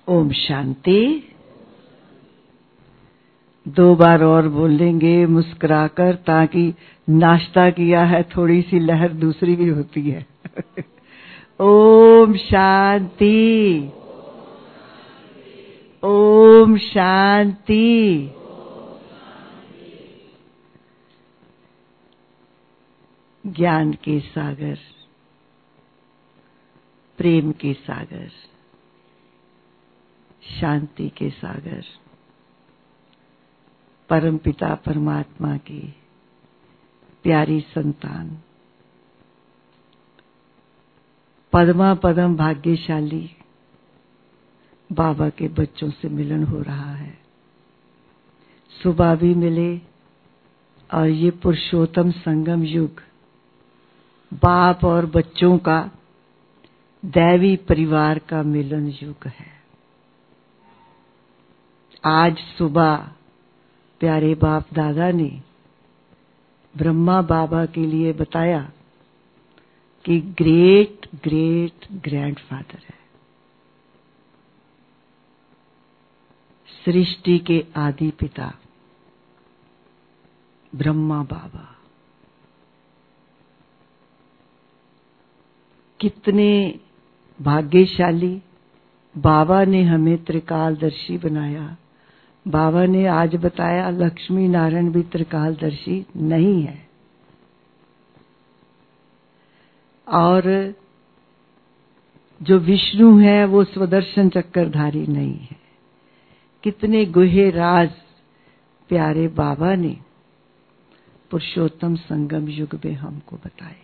ओम शांति। 2 बार और बोलेंगे मुस्कुराकर, ताकि नाश्ता किया है थोड़ी सी लहर दूसरी भी होती है। ओम शांति, ओम शांति। ज्ञान के सागर, प्रेम के सागर, शांति के सागर, परमपिता परमात्मा की प्यारी संतान, पद्मा पदम भाग्यशाली बाबा के बच्चों से मिलन हो रहा है। सुबह भी मिले और ये पुरुषोत्तम संगम युग बाप और बच्चों का दैवी परिवार का मिलन युग है। आज सुबह प्यारे बाप दादा ने ब्रह्मा बाबा के लिए बताया कि ग्रेट ग्रेट ग्रैंडफादर है, सृष्टि के आदि पिता ब्रह्मा बाबा। कितने भाग्यशाली बाबा ने हमें त्रिकालदर्शी बनाया। बाबा ने आज बताया लक्ष्मी नारायण भी त्रिकालदर्शी नहीं है, और जो विष्णु है वो स्वदर्शन चक्रधारी नहीं है। कितने गुहे राज प्यारे बाबा ने पुरुषोत्तम संगम युग में हमको बताए।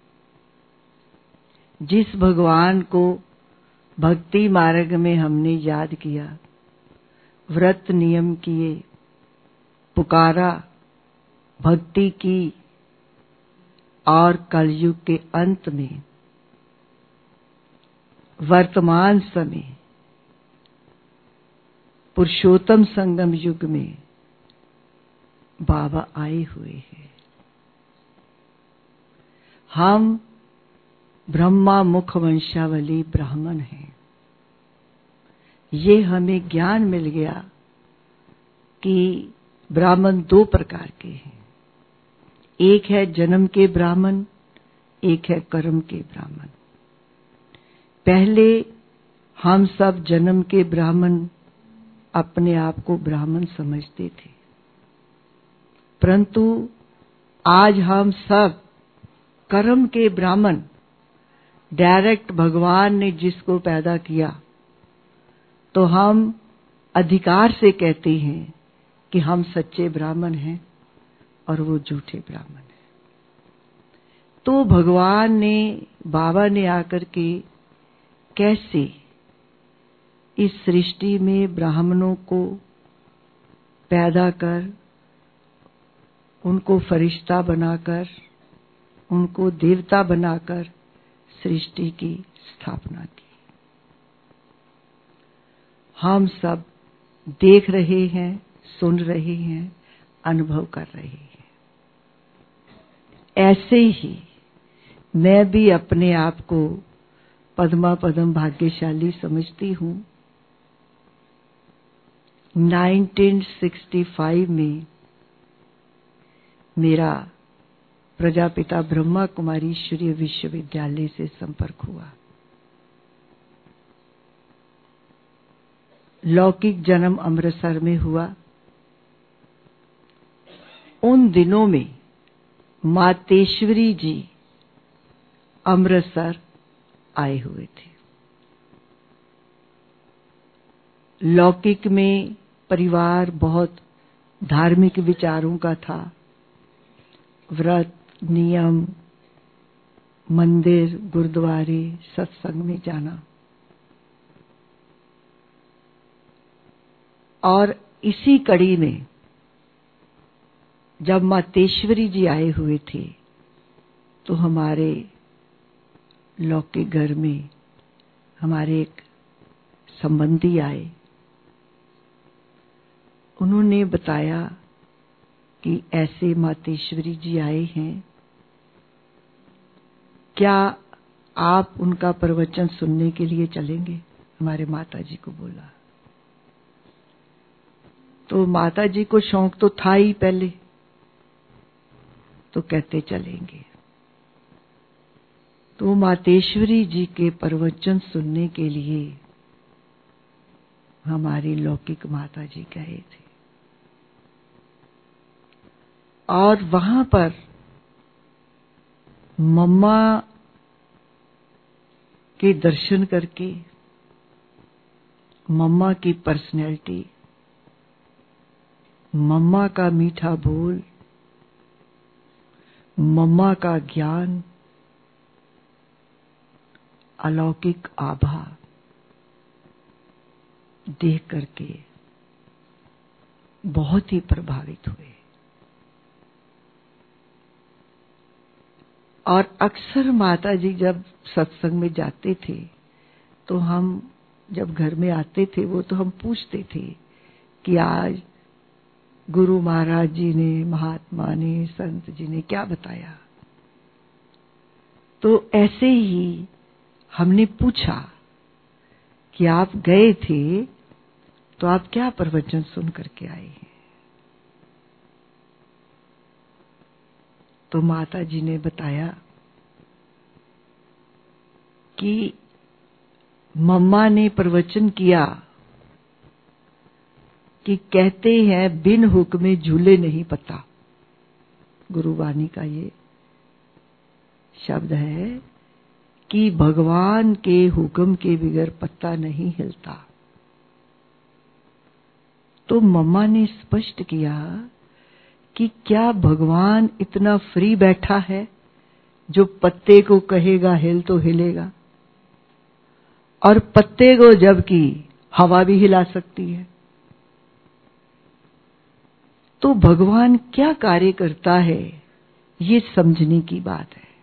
जिस भगवान को भक्ति मार्ग में हमने याद किया, व्रत नियम किए, पुकारा, भक्ति की, और कलयुग के अंत में वर्तमान समय पुरुषोत्तम संगम युग में बाबा आए हुए हैं। हम ब्रह्मा मुख वंशावली ब्राह्मण हैं। ये हमें ज्ञान मिल गया कि ब्राह्मण 2 प्रकार के हैं। एक है जन्म के ब्राह्मण, एक है कर्म के ब्राह्मण। पहले हम सब जन्म के ब्राह्मण अपने आप को ब्राह्मण समझते थे, परंतु आज हम सब कर्म के ब्राह्मण। डायरेक्ट भगवान ने जिसको पैदा किया तो हम अधिकार से कहते हैं कि हम सच्चे ब्राह्मण हैं और वो झूठे ब्राह्मण हैं। तो भगवान ने, बाबा ने आकर के कैसे इस सृष्टि में ब्राह्मणों को पैदा कर, उनको फरिश्ता बनाकर, उनको देवता बनाकर सृष्टि की स्थापना की। हम सब देख रहे हैं, सुन रहे हैं, अनुभव कर रहे हैं। ऐसे ही मैं भी अपने आप को पद्मा पदम भाग्यशाली समझती हूँ। 1965 में मेरा प्रजापिता ब्रह्मा कुमारी ईश्वरीय विश्वविद्यालय से संपर्क हुआ। लौकिक जन्म अमृतसर में हुआ। उन दिनों में मातेश्वरी जी अमृतसर आए हुए थे। लौकिक में परिवार बहुत धार्मिक विचारों का था। व्रत, नियम, मंदिर, गुरुद्वारे, सत्संग में जाना। और इसी कड़ी में जब मातेश्वरी जी आए हुए थे तो हमारे लौकिक घर में हमारे एक संबंधी आए। उन्होंने बताया कि ऐसे मातेश्वरी जी आए हैं, क्या आप उनका प्रवचन सुनने के लिए चलेंगे हमारे माता जी को बोला। तो माता जी को शौक तो था ही पहले, तो कहते चलेंगे। तो मातेश्वरी जी के प्रवचन सुनने के लिए हमारी लौकिक माता जी गए थे, और वहां पर मम्मा के दर्शन करके, मम्मा की पर्सनैलिटी, मम्मा का मीठा बोल, मम्मा का ज्ञान, अलौकिक आभा देख करके बहुत ही प्रभावित हुए। और अक्सर माता जी जब सत्संग में जाते थे तो हम जब घर में आते थे वो तो हम पूछते थे कि आज गुरु महाराज जी ने, महात्मा ने, संत जी ने क्या बताया। तो ऐसे ही हमने पूछा कि आप गए थे तो आप क्या प्रवचन सुन करके आए हैं। तो माता जी ने बताया कि मम्मा ने प्रवचन किया कि कहते हैं बिन हुक्मे झूले नहीं पता। गुरुवाणी का ये शब्द है कि भगवान के हुक्म के बगैर पत्ता नहीं हिलता। तो मम्मा ने स्पष्ट किया कि क्या भगवान इतना फ्री बैठा है जो पत्ते को कहेगा हिल तो हिलेगा, और पत्ते को जबकि हवा भी हिला सकती है। तो भगवान क्या कार्य करता है ये समझने की बात है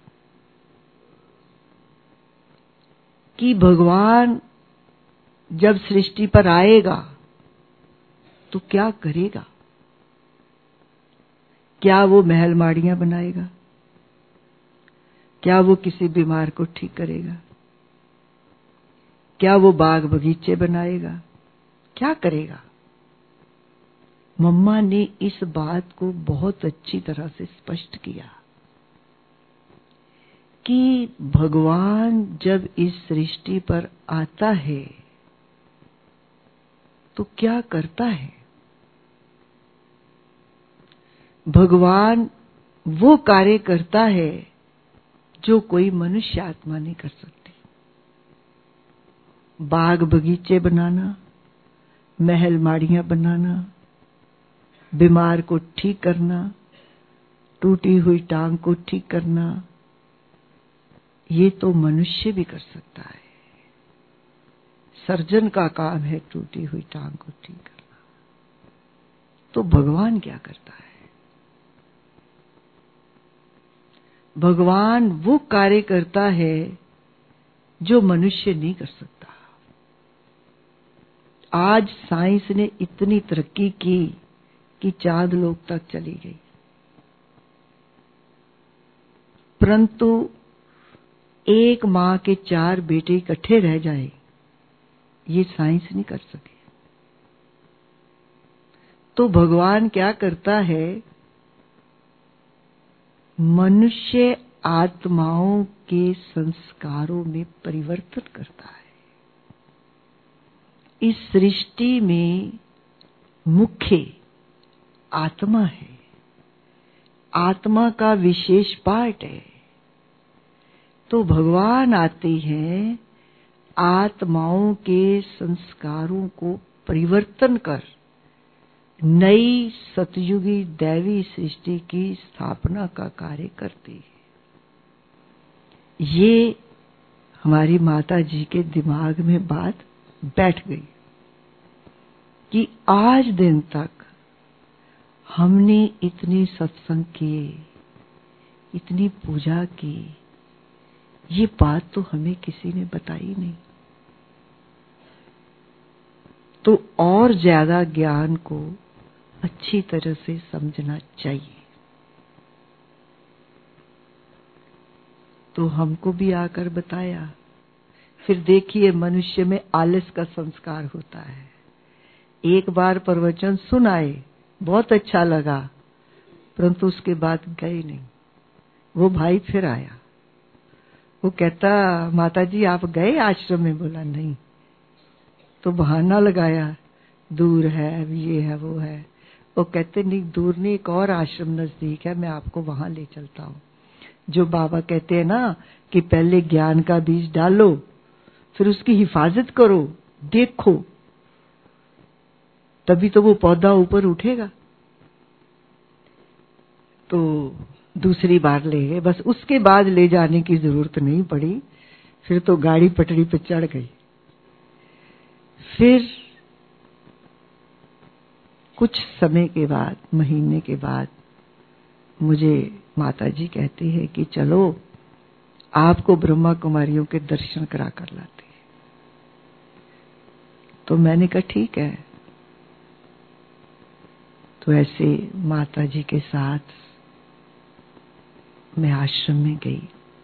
कि भगवान जब सृष्टि पर आएगा तो क्या करेगा। क्या वो महल माड़ियां बनाएगा? क्या वो किसी बीमार को ठीक करेगा? क्या वो बाग बगीचे बनाएगा? क्या करेगा? मम्मा ने इस बात को बहुत अच्छी तरह से स्पष्ट किया कि भगवान जब इस सृष्टि पर आता है तो क्या करता है। भगवान वो कार्य करता है जो कोई मनुष्य आत्मा नहीं कर सकती। बाग बगीचे बनाना, महल माड़ियां बनाना, बीमार को ठीक करना, टूटी हुई टांग को ठीक करना, ये तो मनुष्य भी कर सकता है। सर्जन का काम है टूटी हुई टांग को ठीक करना। तो भगवान क्या करता है? भगवान वो कार्य करता है जो मनुष्य नहीं कर सकता। आज साइंस ने इतनी तरक्की की कि चांद लोक तक चली गई, परंतु एक मां के 4 बेटे इकट्ठे रह जाए ये साइंस नहीं कर सके। तो भगवान क्या करता है? मनुष्य आत्माओं के संस्कारों में परिवर्तन करता है। इस सृष्टि में मुख्य आत्मा है, आत्मा का विशेष पार्ट है। तो भगवान आते हैं आत्माओं के संस्कारों को परिवर्तन कर नई सतयुगी दैवी सृष्टि की स्थापना का कार्य करती है। ये हमारी माता जी के दिमाग में बात बैठ गई कि आज दिन तक हमने इतने सत्संग किए, इतनी पूजा की, ये बात तो हमें किसी ने बताई नहीं। तो और ज्यादा ज्ञान को अच्छी तरह से समझना चाहिए। तो हमको भी आकर बताया फिर देखिए मनुष्य में आलस का संस्कार होता है। एक बार प्रवचन सुन आए, बहुत अच्छा लगा, परंतु उसके बाद गए नहीं। वो भाई फिर आया, वो कहता माताजी आप गए आश्रम में? बोला नहीं। तो बहाना लगाया, दूर है, ये है, वो है। वो कहते नहीं, दूर नहीं, एक और आश्रम नजदीक है, मैं आपको वहां ले चलता हूँ। जो बाबा कहते हैं ना कि पहले ज्ञान का बीज डालो, फिर उसकी हिफाजत करो, देखो, तभी तो वो पौधा ऊपर उठेगा। तो दूसरी बार ले गए, बस उसके बाद ले जाने की जरूरत नहीं पड़ी। फिर तो गाड़ी पटरी पर चढ़ गई। फिर कुछ समय के बाद, महीने के बाद, मुझे माताजी कहती है कि चलो आपको ब्रह्मा कुमारियों के दर्शन करा कर लाते हैं। तो मैंने कहा ठीक है। तो ऐसे माताजी के साथ मैं आश्रम में गई।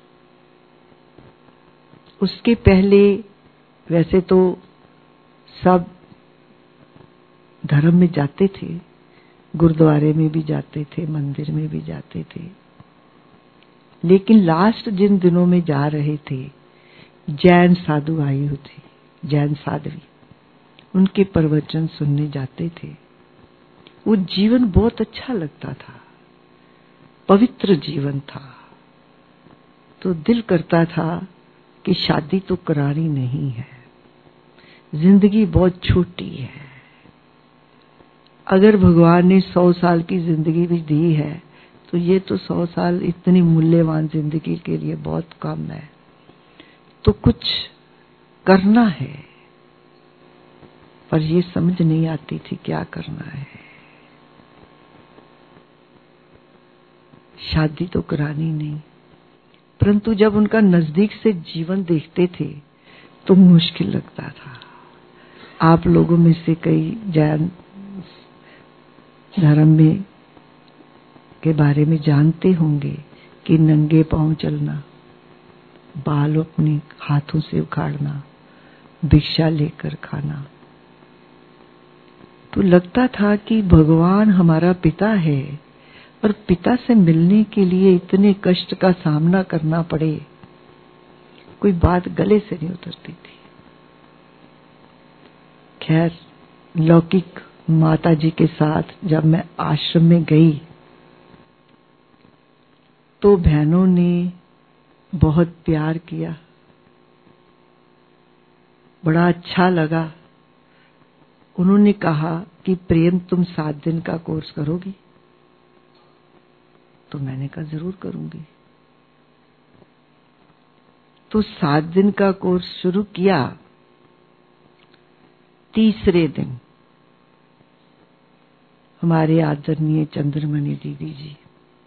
उसके पहले वैसे तो सब धर्म में जाते थे, गुरुद्वारे में भी जाते थे, मंदिर में भी जाते थे, लेकिन लास्ट जिन दिनों में जा रहे थे, जैन साधु आई हुई थी, जैन साध्वी, उनके प्रवचन सुनने जाते थे। वो जीवन बहुत अच्छा लगता था, पवित्र जीवन था। तो दिल करता था कि शादी तो करानी नहीं है, जिंदगी बहुत छोटी है। अगर भगवान ने 100 साल की जिंदगी भी दी है तो ये तो 100 साल इतनी मूल्यवान जिंदगी के लिए बहुत कम है। तो कुछ करना है, पर ये समझ नहीं आती थी क्या करना है। शादी तो करानी नहीं, परंतु जब उनका नजदीक से जीवन देखते थे तो मुश्किल लगता था। आप लोगों में से कई जैन धर्म में के बारे में जानते होंगे कि नंगे पांव चलना, बाल अपने हाथों से उखाड़ना, भिक्षा लेकर खाना। तो लगता था कि भगवान हमारा पिता है और पिता से मिलने के लिए इतने कष्ट का सामना करना पड़े, कोई बात गले से नहीं उतरती थी। खैर, लौकिक माताजी के साथ जब मैं आश्रम में गई तो बहनों ने बहुत प्यार किया, बड़ा अच्छा लगा। उन्होंने कहा कि प्रेम तुम 7 दिन का कोर्स करोगी? तो मैंने कहा जरूर करूंगी। तो 7 दिन का कोर्स शुरू किया। तीसरे दिन हमारे आदरणीय चंद्रमणि दीदी जी,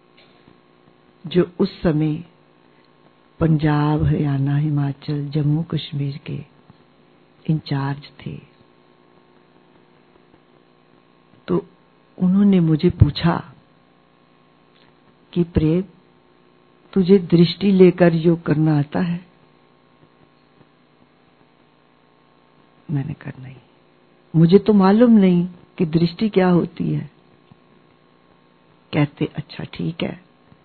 जो उस समय पंजाब, हरियाणा, हिमाचल, जम्मू कश्मीर के इंचार्ज थे, तो उन्होंने मुझे पूछा कि प्रेम, तुझे दृष्टि लेकर योग करना आता है? मैंने कहा नहीं, मुझे तो मालूम नहीं कि दृष्टि क्या होती है। कहते अच्छा ठीक है,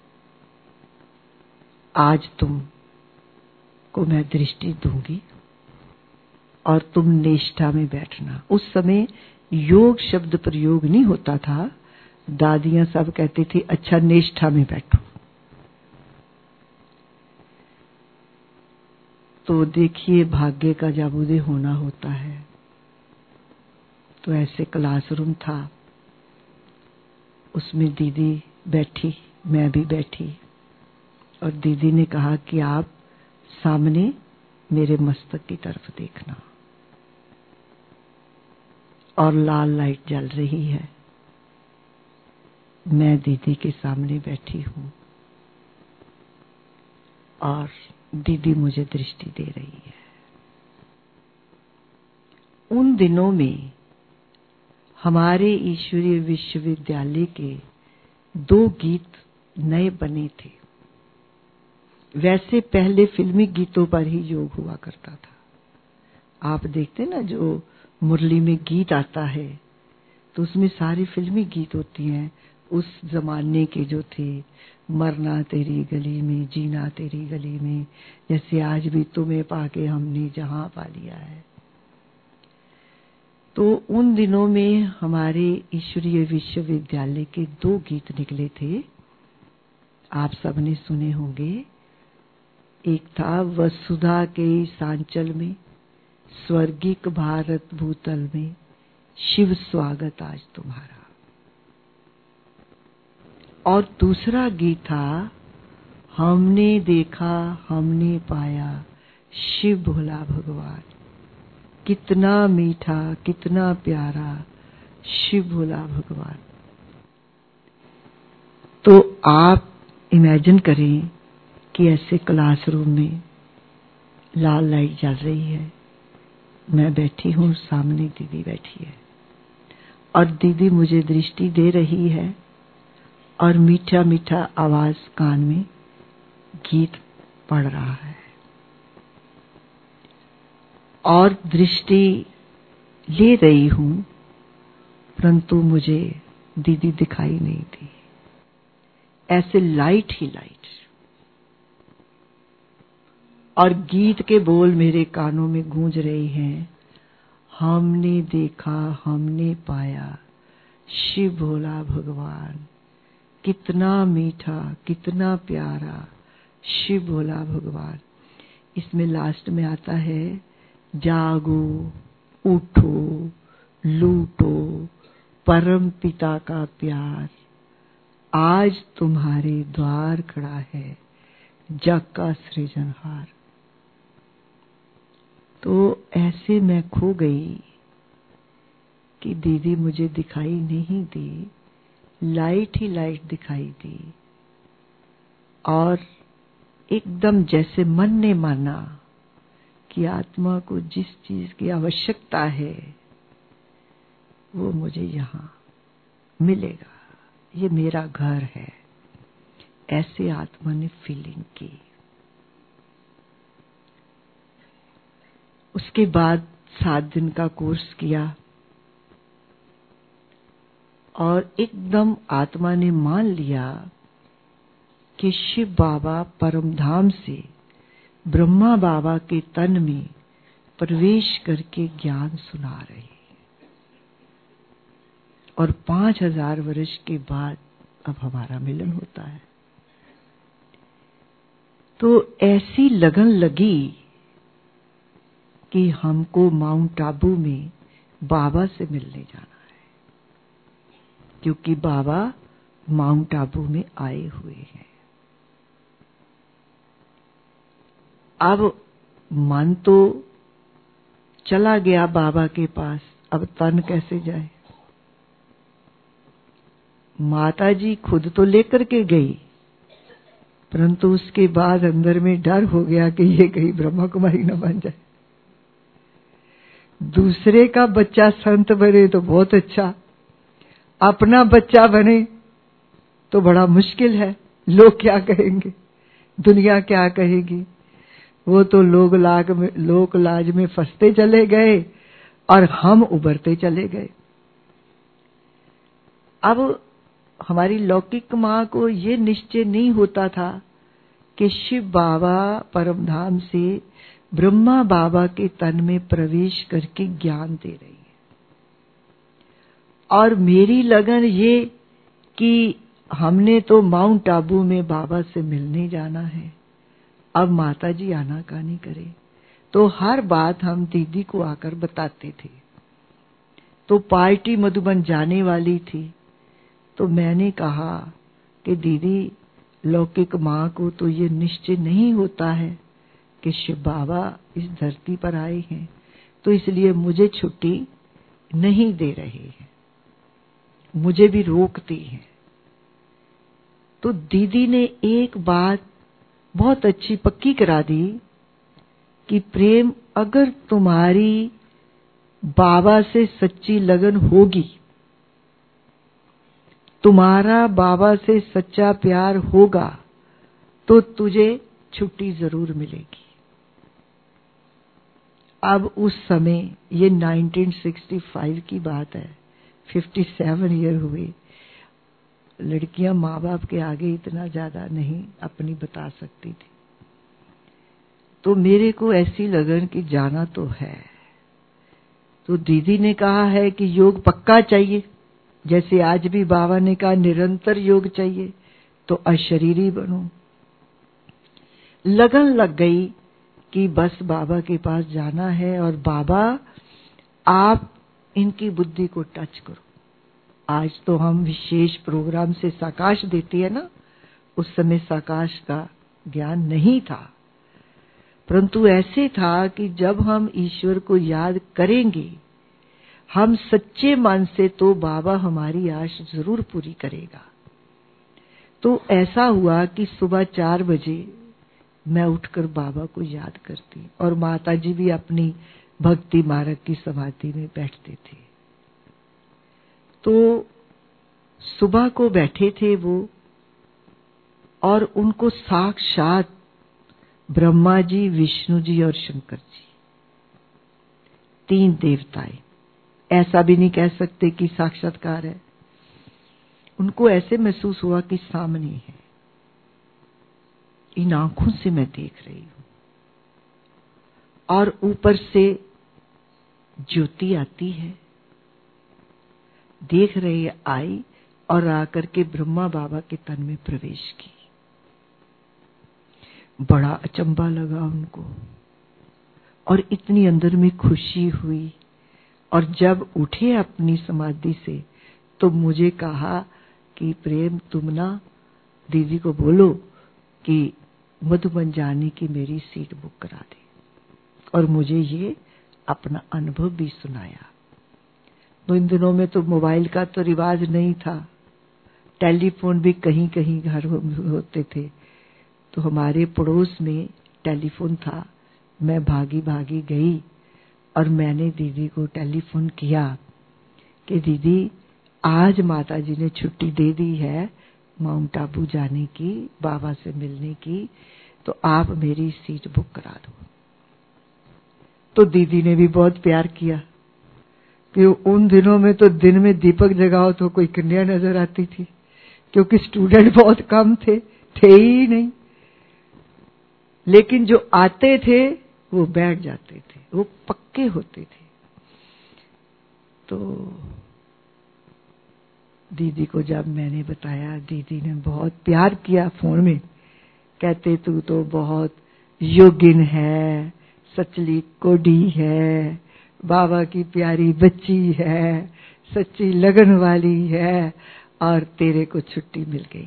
आज तुम को मैं दृष्टि दूंगी और तुम निष्ठा में बैठना। उस समय योग शब्द प्रयोग नहीं होता था, दादियां सब कहती थी अच्छा निष्ठा में बैठो। तो देखिए भाग्य का जब उदय होना होता है, तो ऐसे क्लासरूम था, उसमें दीदी बैठी, मैं भी बैठी, और दीदी ने कहा कि आप सामने मेरे मस्तक की तरफ देखना, और लाल लाइट जल रही है, मैं दीदी के सामने बैठी हूं और दीदी मुझे दृष्टि दे रही है। उन दिनों में हमारे ईश्वरीय विश्वविद्यालय के 2 गीत नए बने थे। वैसे पहले फिल्मी गीतों पर ही योग हुआ करता था, आप देखते ना जो मुरली में गीत आता है तो उसमें सारी फिल्मी गीत होती हैं उस जमाने के जो थे, मरना तेरी गली में, जीना तेरी गली में, जैसे आज भी तुम्हें पाके हमने जहां पा लिया है। तो उन दिनों में हमारे ईश्वरीय विश्वविद्यालय के 2 गीत निकले थे, आप सबने सुने होंगे। एक था वसुधा के सांचल में, स्वर्गिक भारत भूतल में, शिव स्वागत आज तुम्हारा। और दूसरा गीत था हमने देखा हमने पाया, शिव भोला भगवान, कितना मीठा कितना प्यारा, शिव भोला भगवान। तो आप इमेजिन करें कि ऐसे क्लासरूम में लाल लाइट जल रही है, मैं बैठी हूं, सामने दीदी बैठी है और दीदी मुझे दृष्टि दे रही है और मीठा मीठा आवाज कान में गीत पढ़ रहा है और दृष्टि ले रही हूं, परंतु मुझे दीदी दिखाई नहीं दी। ऐसे लाइट ही लाइट और गीत के बोल मेरे कानों में गूंज रहे हैं, हमने देखा हमने पाया, शिव भोला भगवान, कितना मीठा कितना प्यारा, शिव भोला भगवान। इसमें लास्ट में आता है जागो उठो लूटो परम पिता का प्यार, आज तुम्हारे द्वार खड़ा है जग का सृजनहार। तो ऐसे मैं खो गई कि दीदी मुझे दिखाई नहीं दी, लाइट ही लाइट दिखाई दी और एकदम जैसे मन ने माना कि आत्मा को जिस चीज की आवश्यकता है वो मुझे यहाँ मिलेगा, ये मेरा घर है, ऐसे आत्मा ने फीलिंग की। उसके बाद 7 दिन का कोर्स किया और एकदम आत्मा ने मान लिया कि शिव बाबा परमधाम से ब्रह्मा बाबा के तन में प्रवेश करके ज्ञान सुना रहे हैं और 5000 वर्ष के बाद अब हमारा मिलन होता है। तो ऐसी लगन लगी कि हमको माउंट आबू में बाबा से मिलने जाना है, क्योंकि बाबा माउंट आबू में आए हुए हैं। अब मन तो चला गया बाबा के पास, अब तन कैसे जाए। माताजी खुद तो लेकर के गई, परंतु उसके बाद अंदर में डर हो गया कि ये कहीं ब्रह्मा कुमारी न बन जाए। दूसरे का बच्चा संत बने तो बहुत अच्छा, अपना बच्चा बने तो बड़ा मुश्किल है। लोग क्या कहेंगे, दुनिया क्या कहेगी। वो तो लोक लाज में फंसते चले गए और हम उभरते चले गए। अब हमारी लौकिक माँ को ये निश्चय नहीं होता था कि शिव बाबा परमधाम से ब्रह्मा बाबा के तन में प्रवेश करके ज्ञान दे रही है। और मेरी लगन ये कि हमने तो माउंट आबू में बाबा से मिलने जाना है, अब माताजी आनाकानी करे। तो हर बात हम दीदी को आकर बताते थे। तो पार्टी मधुबन जाने वाली थी, तो मैंने कहा कि दीदी लौकिक माँ को तो ये निश्चय नहीं होता है कि शिव बाबा इस धरती पर आए हैं, तो इसलिए मुझे छुट्टी नहीं दे रहे हैं, मुझे भी रोकती हैं। तो दीदी ने एक बात बहुत अच्छी पक्की करा दी कि प्रेम, अगर तुम्हारी बाबा से सच्ची लगन होगी, तुम्हारा बाबा से सच्चा प्यार होगा, तो तुझे छुट्टी जरूर मिलेगी। अब उस समय, ये 1965 की बात है, 57 ईयर हुए। लड़कियां माँ बाप के आगे इतना ज्यादा नहीं अपनी बता सकती थी। तो मेरे को ऐसी लगन कि जाना तो है। तो दीदी ने कहा है कि योग पक्का चाहिए, जैसे आज भी बाबा ने कहा निरंतर योग चाहिए, तो अशरीरी बनो। लगन लग गई कि बस बाबा के पास जाना है, और बाबा आप इनकी बुद्धि को टच करो। आज तो हम विशेष प्रोग्राम से साकाश देती है ना, उस समय साकाश का ज्ञान नहीं था, परंतु ऐसे था कि जब हम ईश्वर को याद करेंगे हम सच्चे मन से, तो बाबा हमारी आश जरूर पूरी करेगा। तो ऐसा हुआ कि सुबह 4 बजे मैं उठकर बाबा को याद करती, और माता जी भी अपनी भक्ति मार्ग की समाधि में बैठते थे। तो सुबह को बैठे थे वो, और उनको साक्षात ब्रह्मा जी, विष्णु जी और शंकर जी, 3 देवताएं, ऐसा भी नहीं कह सकते कि साक्षात्कार है, उनको ऐसे महसूस हुआ कि सामने है, इन आंखों से मैं देख रही हूं। और ऊपर से ज्योति आती है, देख रहे आई, और आकर के ब्रह्मा बाबा के तन में प्रवेश की। बड़ा अचंभा लगा उनको, और इतनी अंदर में खुशी हुई। और जब उठे अपनी समाधि से, तो मुझे कहा कि प्रेम, तुम ना दीदी को बोलो कि मधुबन जाने की मेरी सीट बुक करा दे। और मुझे ये अपना अनुभव भी सुनाया। तो इन दिनों में तो मोबाइल का तो रिवाज नहीं था, टेलीफोन भी कहीं कहीं घर होते थे। तो हमारे पड़ोस में टेलीफोन था, मैं भागी भागी गई और मैंने दीदी को टेलीफोन किया कि दीदी आज माता जी ने छुट्टी दे दी है माउंट आबू जाने की, बाबा से मिलने की, तो आप मेरी सीट बुक करा दो। तो दीदी ने भी बहुत प्यार किया कि उन दिनों में तो दिन में दीपक जगाओ तो कोई कन्या नजर आती थी, क्योंकि स्टूडेंट बहुत कम थे ही नहीं, लेकिन जो आते थे वो बैठ जाते थे, वो पक्के होते थे। तो दीदी को जब मैंने बताया, दीदी ने बहुत प्यार किया फोन में, कहते तू तो बहुत योगिन है, सचली कोडी है, बाबा की प्यारी बच्ची है, सच्ची लगन वाली है, और तेरे को छुट्टी मिल गई।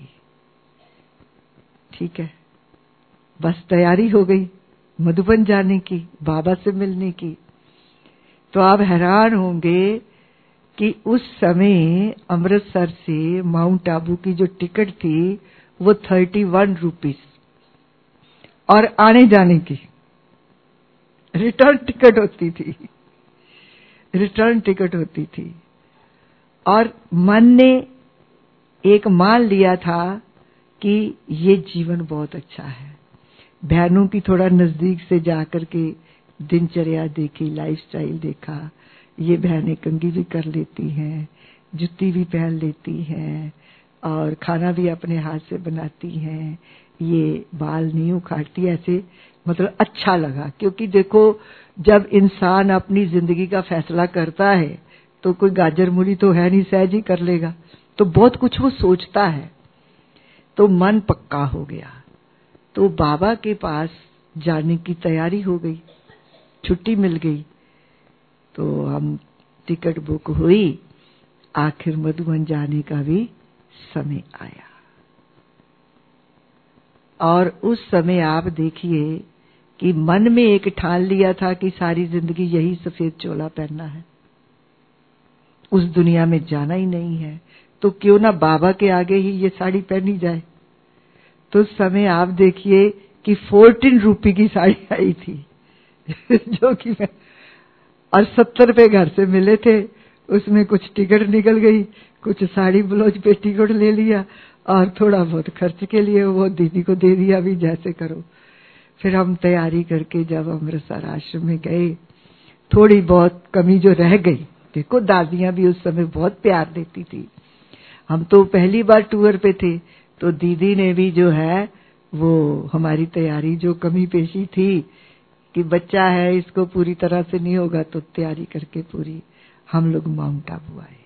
ठीक है, बस तैयारी हो गई मधुबन जाने की, बाबा से मिलने की। तो आप हैरान होंगे कि उस समय अमृतसर से माउंट आबू की जो टिकट थी वो 31 रुपीस, और आने जाने की रिटर्न टिकट होती थी, रिटर्न टिकट होती थी। और मन ने एक मान लिया था कि ये जीवन बहुत अच्छा है। बहनों की थोड़ा नजदीक से जाकर के दिनचर्या देखी, लाइफस्टाइल देखा, ये बहनें कंघी भी कर लेती हैं, जुत्ती भी पहन लेती हैं, और खाना भी अपने हाथ से बनाती हैं, ये बाल नहीं उखाड़ती, ऐसे मतलब अच्छा लगा। क्योंकि देखो जब इंसान अपनी जिंदगी का फैसला करता है तो कोई गाजर मूली तो है नहीं, सहज ही कर लेगा, तो बहुत कुछ वो सोचता है। तो मन पक्का हो गया, तो बाबा के पास जाने की तैयारी हो गई, छुट्टी मिल गई, तो हम टिकट बुक हुई, आखिर मधुबन जाने का भी समय आया। और उस समय आप देखिए कि मन में एक ठान लिया था कि सारी जिंदगी यही सफेद चोला पहनना है, उस दुनिया में जाना ही नहीं है, तो क्यों ना बाबा के आगे ही ये साड़ी पहनी जाए। तो उस समय आप देखिए कि 14 रुपए की साड़ी आई थी जो कि मैं, और 70 रुपए घर से मिले थे, उसमें कुछ टिकट निकल गई, कुछ साड़ी ब्लाउज पे टिकट ले लिया, और थोड़ा बहुत खर्च के लिए वो दीदी को दे दिया, भी जैसे करो। फिर हम तैयारी करके जब अमृतसर आश्रम में गए थोड़ी बहुत कमी जो रह गई, देखो दादियां भी उस समय बहुत प्यार देती थी। हम तो पहली बार टूर पे थे, तो दीदी ने भी जो है वो हमारी तैयारी जो कमी पेशी थी कि बच्चा है इसको पूरी तरह से नहीं होगा, तो तैयारी करके पूरी हम लोग माउंट आबू आए।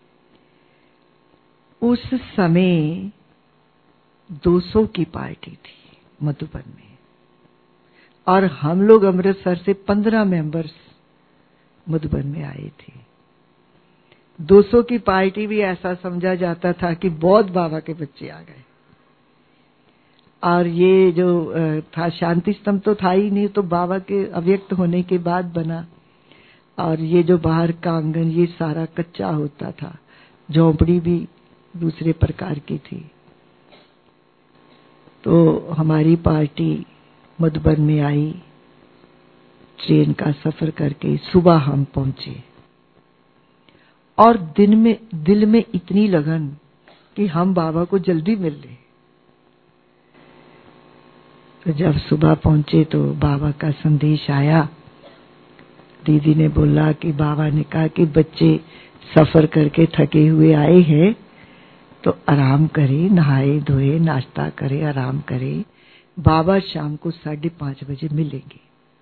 उस समय 200 की पार्टी थी मधुबन में, और हम लोग अमृतसर से 15 मेंबर्स मधुबन में आए थे। 200 की पार्टी भी ऐसा समझा जाता था कि बौद्ध बाबा के बच्चे आ गए। और ये जो था शांति स्तंभ तो था ही नहीं, तो बाबा के अव्यक्त होने के बाद बना। और ये जो बाहर का आंगन ये सारा कच्चा होता था, झोंपड़ी भी दूसरे प्रकार की थी। तो हमारी पार्टी मधुबन में आई, ट्रेन का सफर करके सुबह हम पहुंचे, और दिल में इतनी लगन कि हम बाबा को जल्दी मिल ले। तो जब सुबह पहुंचे तो बाबा का संदेश आया। दीदी ने बोला कि बाबा ने कहा कि बच्चे सफर करके थके हुए आए हैं, तो आराम करें, नहाए धोए, नाश्ता करें, आराम करें। बाबा शाम को 5:30 बजे मिलेंगे।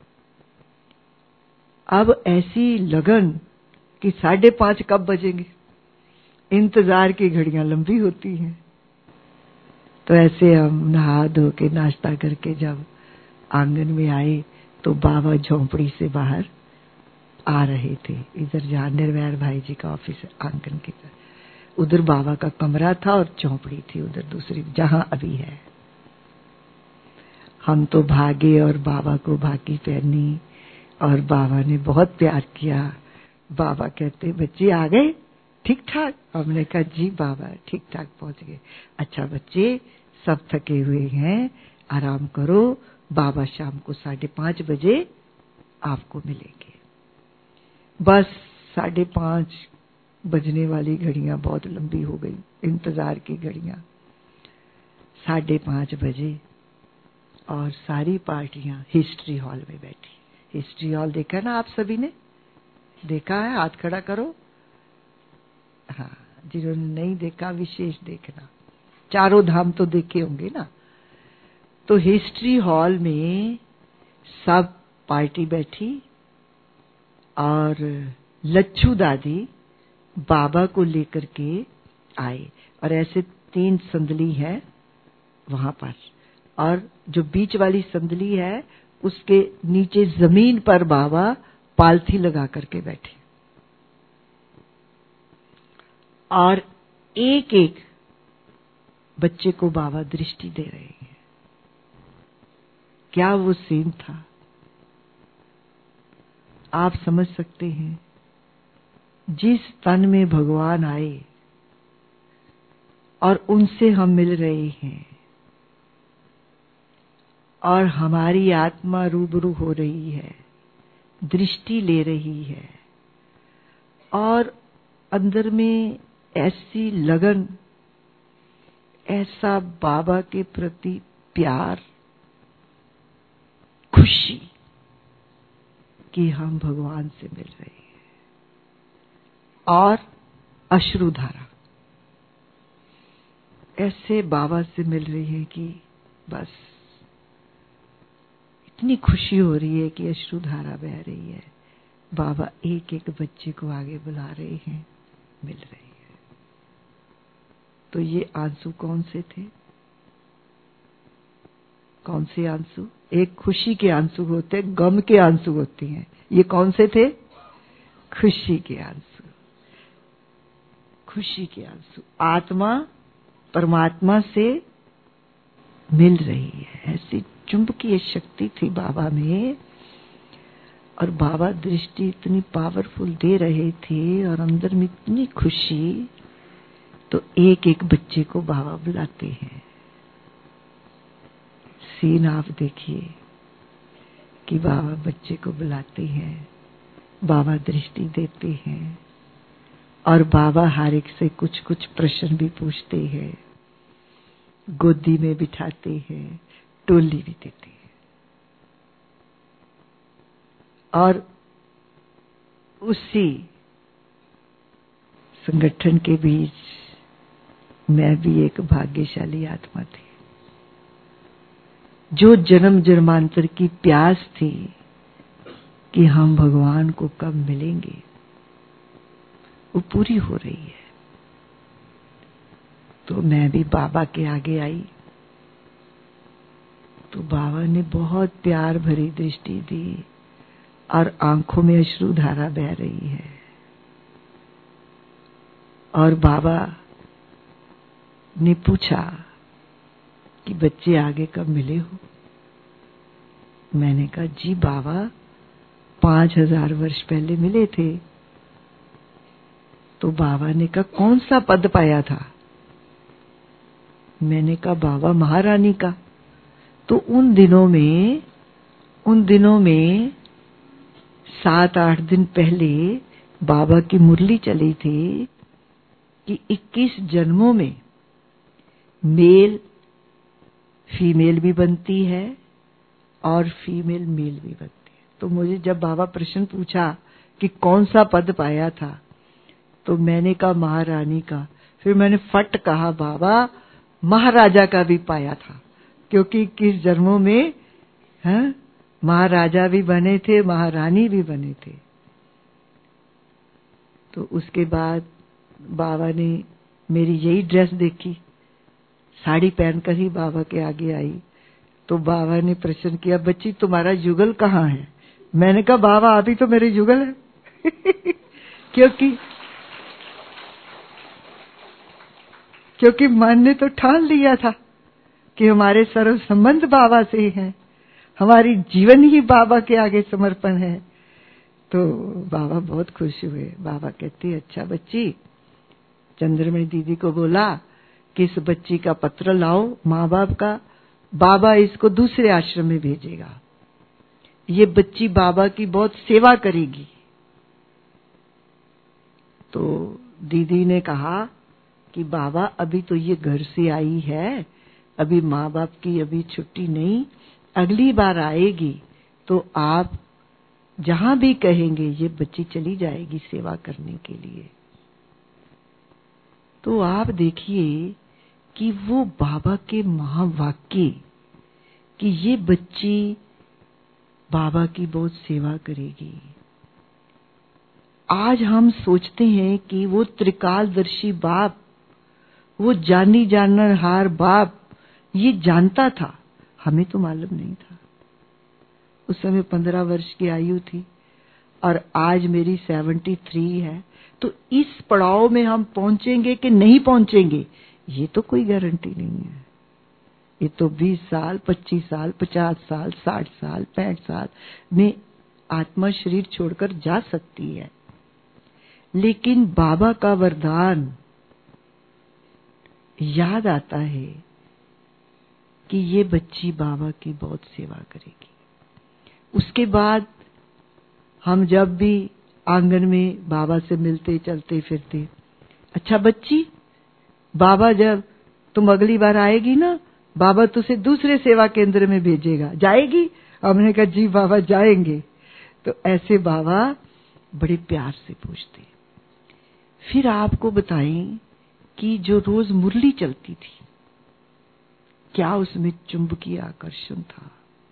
अब ऐसी लगन कि 5:30 कब बजेंगे, इंतजार की घड़ियां लंबी होती हैं। तो ऐसे हम नहा धो के नाश्ता करके जब आंगन में आए तो बाबा झोंपड़ी से बाहर आ रहे थे। इधर जहाँ निर्वैर भाई जी का ऑफिस है, आंगन की तरफ, उधर बाबा का कमरा था और झोंपड़ी थी उधर दूसरी जहां अभी है। हम तो भागे और बाबा को भागी पहनी, और बाबा ने बहुत प्यार किया। बाबा कहते बच्चे आ गए ठीक ठाक? हमने कहा जी बाबा ठीक ठाक पहुंच गए। अच्छा बच्चे सब थके हुए हैं, आराम करो, बाबा शाम को 5:30 बजे आपको मिलेंगे। बस 5:30 बजने वाली घड़ियां बहुत लंबी हो गई, इंतजार की घड़ियां। 5:30 बजे और सारी पार्टियां हिस्ट्री हॉल में बैठी। हिस्ट्री हॉल देखा ना आप सभी ने? देखा है? हाथ खड़ा करो। हाँ, जिन्होंने नहीं देखा विशेष देखना, चारों धाम तो देखे होंगे ना। तो हिस्ट्री हॉल में सब पार्टी बैठी, और लच्छू दादी बाबा को लेकर के आए, और ऐसे 3 संदली है वहां पर, और जो बीच वाली संदली है उसके नीचे जमीन पर बाबा पालथी लगा करके बैठे, और एक एक बच्चे को बाबा दृष्टि दे रहे हैं। क्या वो सीन था, आप समझ सकते हैं। जिस तन में भगवान आए और उनसे हम मिल रहे हैं, और हमारी आत्मा रूबरू हो रही है, दृष्टि ले रही है, और अंदर में ऐसी लगन, ऐसा बाबा के प्रति प्यार, खुशी कि हम भगवान से मिल रहे हैं, और अश्रुधारा ऐसे बाबा से मिल रही है कि बस इतनी खुशी हो रही है कि अश्रुधारा बह रही है। बाबा एक एक बच्चे को आगे बुला रहे हैं, मिल रही है। तो ये आंसू कौन से थे? कौन से आंसू? एक खुशी के आंसू होते, गम के आंसू होते हैं। ये कौन से थे? खुशी के आंसू, खुशी के आंसू। आत्मा परमात्मा से मिल रही है, ऐसी चुंबकीय शक्ति थी बाबा में, और बाबा दृष्टि इतनी पावरफुल दे रहे थे, और अंदर में इतनी खुशी। तो एक एक बच्चे को बाबा बुलाते हैं। सीन आप देखिए कि बाबा बच्चे को बुलाते हैं, बाबा दृष्टि देते हैं, और बाबा हर एक से कुछ कुछ प्रश्न भी पूछते हैं, गोदी में बिठाते हैं, टोली भी देते हैं। और उसी संगठन के बीच मैं भी एक भाग्यशाली आत्मा थी, जो जन्म जन्मांतर की प्यास थी कि हम भगवान को कब मिलेंगे, वो पूरी हो रही है। तो मैं भी बाबा के आगे आई, तो बाबा ने बहुत प्यार भरी दृष्टि दी और आंखों में अश्रुधारा बह रही है। और बाबा ने पूछा कि बच्चे आगे कब मिले हो? मैंने कहा जी बाबा 5000 वर्ष पहले मिले थे। तो बाबा ने कहा कौन सा पद पाया था? मैंने कहा बाबा महारानी का। तो उन दिनों में 7-8 दिन पहले बाबा की मुरली चली थी कि 21 जन्मों में मेल फीमेल भी बनती है और फीमेल मेल भी बनती है। तो मुझे जब बाबा प्रश्न पूछा कि कौन सा पद पाया था, तो मैंने कहा महारानी का। फिर मैंने फट कहा बाबा महाराजा का भी पाया था, क्योंकि 21 जन्मों में महाराजा भी बने थे, महारानी भी बने थे। तो उसके बाद बाबा ने मेरी यही ड्रेस देखी, साड़ी पहनकर ही बाबा के आगे आई। तो बाबा ने प्रश्न किया बच्ची तुम्हारा युगल कहाँ है? मैंने कहा बाबा अभी तो मेरे युगल है क्योंकि मन ने तो ठान लिया था कि हमारे सर्व संबंध बाबा से ही हैं, हमारी जीवन ही बाबा के आगे समर्पण है। तो बाबा बहुत खुश हुए। बाबा कहती अच्छा बच्ची, चंद्रमणि दीदी को बोला कि इस बच्ची का पत्र लाओ माँ बाप का, बाबा इसको दूसरे आश्रम में भेजेगा, ये बच्ची बाबा की बहुत सेवा करेगी। तो दीदी ने कहा कि बाबा अभी तो ये घर से आई है, अभी माँ बाप की अभी छुट्टी नहीं, अगली बार आएगी तो आप जहां भी कहेंगे ये बच्ची चली जाएगी सेवा करने के लिए। तो आप देखिए कि वो बाबा के महावाक्य कि ये बच्ची बाबा की बहुत सेवा करेगी। आज हम सोचते हैं कि वो त्रिकालदर्शी बाप, वो जानी जाननहार बाप ये जानता था, हमें तो मालूम नहीं था। उस समय 15 वर्ष की आयु थी और आज मेरी 73 है। तो इस पड़ाव में हम पहुंचेंगे कि नहीं पहुंचेंगे ये तो कोई गारंटी नहीं है। ये तो 20 साल, 25 साल, 50 साल, 60 साल, 65 साल में आत्मा शरीर छोड़कर जा सकती है। लेकिन बाबा का वरदान याद आता है कि ये बच्ची बाबा की बहुत सेवा करेगी। उसके बाद हम जब भी आंगन में बाबा से मिलते चलते फिरते, अच्छा बच्ची बाबा जब तुम अगली बार आएगी ना, बाबा तुझे दूसरे सेवा केंद्र में भेजेगा, जाएगी? हमने कहा जी बाबा जाएंगे। तो ऐसे बाबा बड़े प्यार से पूछते। फिर आपको बताएं कि जो रोज मुरली चलती थी, क्या उसमें चुंबकीय आकर्षण था?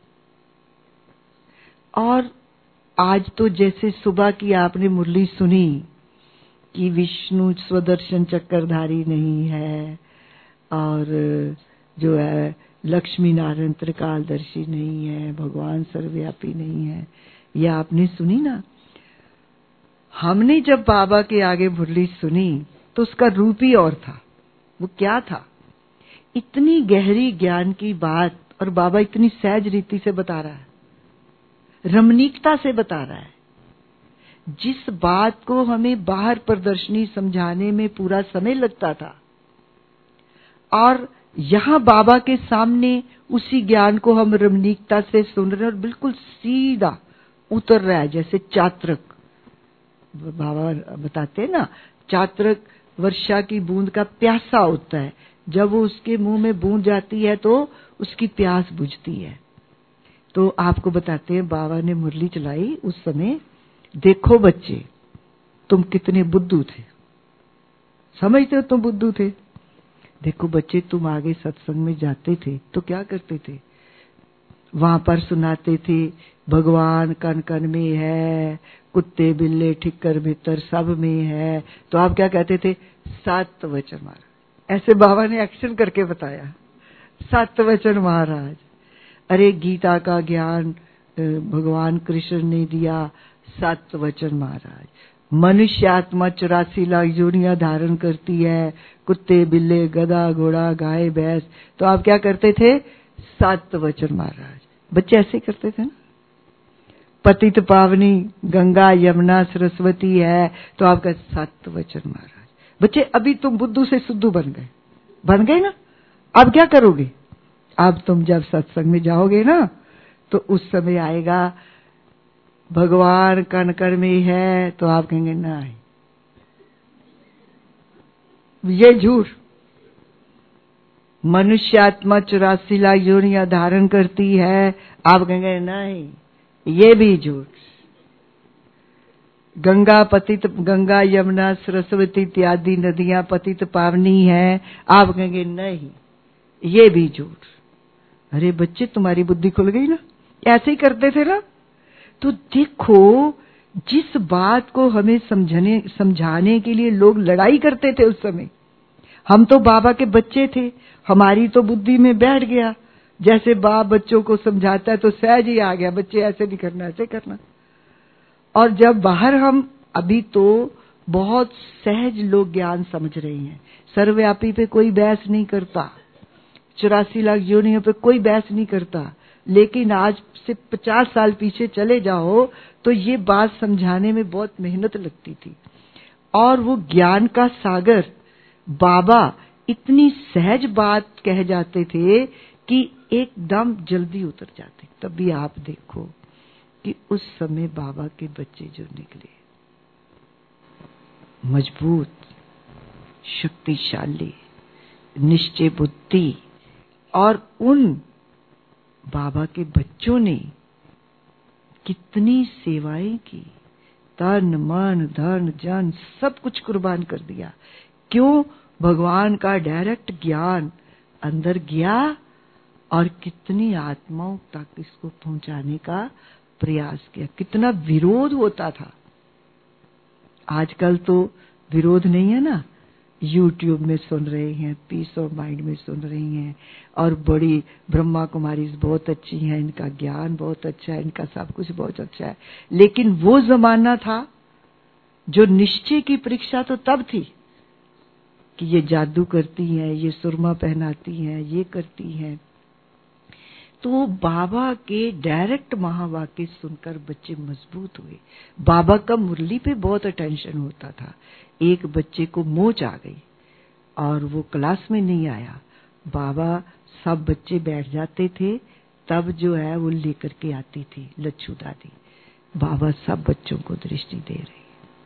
और आज तो जैसे सुबह की आपने मुरली सुनी कि विष्णु स्वदर्शन चक्रधारी नहीं है और जो है लक्ष्मी नारायण त्रिकालदर्शी नहीं है, भगवान सर्वव्यापी नहीं है, ये आपने सुनी ना। हमने जब बाबा के आगे मुरली सुनी तो उसका रूप ही और था। वो क्या था? इतनी गहरी ज्ञान की बात और बाबा इतनी सहज रीति से बता रहा है, रमणीकता से बता रहा है। जिस बात को हमें बाहर प्रदर्शनी समझाने में पूरा समय लगता था, और यहाँ बाबा के सामने उसी ज्ञान को हम रमणीकता से सुन रहे हैं और बिल्कुल सीधा उतर रहा है। जैसे चात्रक, बाबा बताते हैं ना, चात्रक वर्षा की बूंद का प्यासा होता है, जब वो उसके मुंह में बूंद जाती है तो उसकी प्यास बुझती है। तो आपको बताते हैं बाबा ने मुरली चलाई उस समय, देखो बच्चे तुम कितने बुद्धू थे, समझते हो तुम बुद्धू थे। देखो बच्चे, तुम आगे सत्संग में जाते थे तो क्या करते थे, वहां पर सुनाते थे भगवान कण कण में है, कुत्ते बिल्ले ठिक्कर भीतर सब में है, तो आप क्या कहते थे, सत्य वचन महाराज। ऐसे बाबा ने एक्शन करके बताया, सत्य वचन महाराज। अरे गीता का ज्ञान भगवान कृष्ण ने दिया, सत्य वचन महाराज। मनुष्य आत्मा 84 लाख योनियां धारण करती है, कुत्ते बिल्ले गधा घोड़ा गाय भैंस, तो आप क्या करते थे, सत्य वचन महाराज। बच्चे ऐसे करते थे ना। पतित पावनी गंगा यमुना सरस्वती है, तो आपका सत्य वचन महाराज। बच्चे अभी तुम बुद्धू से सुद्धू बन गए ना। अब क्या करोगे, अब तुम जब सत्संग में जाओगे ना तो उस समय आएगा भगवान कण कण में है, तो आप कहेंगे नहीं, ये झूठ। मनुष्य आत्मा 84 लाख योनियां धारण करती है, आप कहेंगे नहीं, ये भी झूठ। गंगा यमुना सरस्वती इत्यादि नदियां पतित पावनी है, आप कहेंगे नहीं, ये भी झूठ। अरे बच्चे, तुम्हारी बुद्धि खुल गई ना, ऐसे ही करते थे ना। तो देखो, जिस बात को हमें समझाने के लिए लोग लड़ाई करते थे उस समय, हम तो बाबा के बच्चे थे, हमारी तो बुद्धि में बैठ गया, जैसे बाप बच्चों को समझाता है तो सहज ही आ गया, बच्चे ऐसे नहीं करना ऐसे करना। और जब बाहर हम, अभी तो बहुत सहज लोग ज्ञान समझ रहे हैं, सर्वव्यापी पे कोई बहस नहीं करता, 84 लाख योनियों पे कोई बहस नहीं करता। लेकिन आज से 50 साल पीछे चले जाओ तो ये बात समझाने में बहुत मेहनत लगती थी। और वो ज्ञान का सागर बाबा इतनी सहज बात कह जाते थे कि एकदम जल्दी उतर जाते। तभी आप देखो कि उस समय बाबा के बच्चे जो निकले, मजबूत, शक्तिशाली, निश्चय बुद्धि, और उन बाबा के बच्चों ने कितनी सेवाएं की, तन मन धन जन सब कुछ कुर्बान कर दिया। क्यों, भगवान का डायरेक्ट ज्ञान अंदर गया और कितनी आत्माओं तक इसको पहुंचाने का प्रयास किया। कितना विरोध होता था। आजकल तो विरोध नहीं है ना, YouTube में सुन रहे हैं, पीस ऑफ माइंड में सुन रही हैं, और बड़ी ब्रह्मा कुमारी बहुत अच्छी हैं, इनका ज्ञान बहुत अच्छा है, इनका सब कुछ बहुत अच्छा है। लेकिन वो जमाना था जो निश्चय की परीक्षा तो तब थी कि ये जादू करती हैं, ये सुरमा पहनाती हैं, ये करती हैं। तो बाबा के डायरेक्ट महावाक्य सुनकर बच्चे मजबूत हुए। बाबा का मुरली पे बहुत अटेंशन होता था। एक बच्चे को मोच आ गई और वो क्लास में नहीं आया, बाबा सब बच्चे बैठ जाते थे, तब जो है वो लेकर के आती थी लच्छू दादी। बाबा सब बच्चों को दृष्टि दे रहे,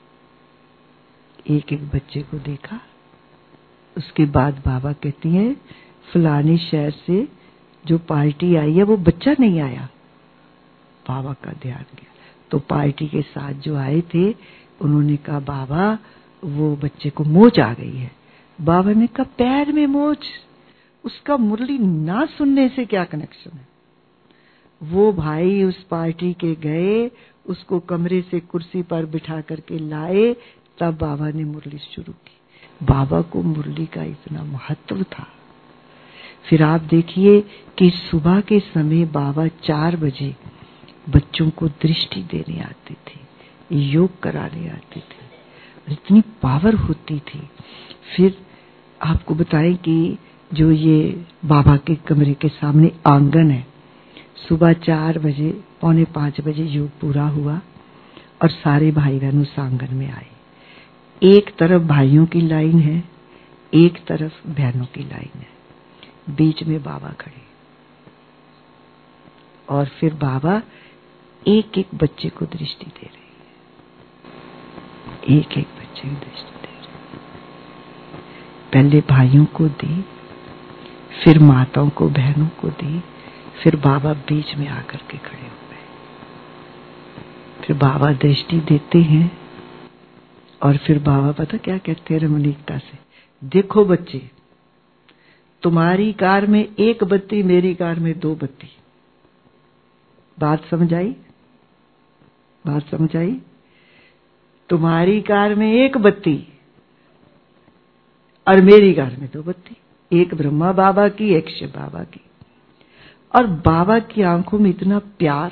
एक एक बच्चे को देखा। उसके बाद बाबा कहती है फलानी शहर से जो पार्टी आई है वो बच्चा नहीं आया। बाबा का ध्यान गया तो पार्टी के साथ जो आए थे उन्होंने कहा बाबा वो बच्चे को मोच आ गई है। बाबा ने कहा पैर में मोच, उसका मुरली ना सुनने से क्या कनेक्शन है। वो भाई उस पार्टी के गए, उसको कमरे से कुर्सी पर बिठा करके लाए, तब बाबा ने मुरली शुरू की। बाबा को मुरली का इतना महत्व था। फिर आप देखिए कि सुबह के समय बाबा 4 बजे बच्चों को दृष्टि देने आते थे, योग कराने आते थे, इतनी पावर होती थी। फिर आपको बताएं कि जो ये बाबा के कमरे के सामने आंगन है, सुबह 4 बजे 4:45 बजे योग पूरा हुआ और सारे भाई बहन उस आंगन में आए। एक तरफ भाइयों की लाइन है, एक तरफ बहनों की लाइन है, बीच में बाबा खड़े। और फिर बाबा एक एक बच्चे को दृष्टि दे रहे हैं, एक एक बच्चे को दृष्टि दे रहे हैं। पहले भाइयों को दी, फिर माताओं को बहनों को दी, फिर बाबा बीच में आकर के खड़े हो गए। फिर बाबा दृष्टि देते हैं और फिर बाबा पता क्या कहते हैं रमणीकता से, देखो बच्चे, तुम्हारी कार में एक बत्ती, मेरी कार में 2 बत्ती। बात समझ आई? बात समझ आई? तुम्हारी कार में 1 बत्ती और मेरी कार में 2 बत्ती, एक ब्रह्मा बाबा की, एक शिव बाबा की। और बाबा की आंखों में इतना प्यार,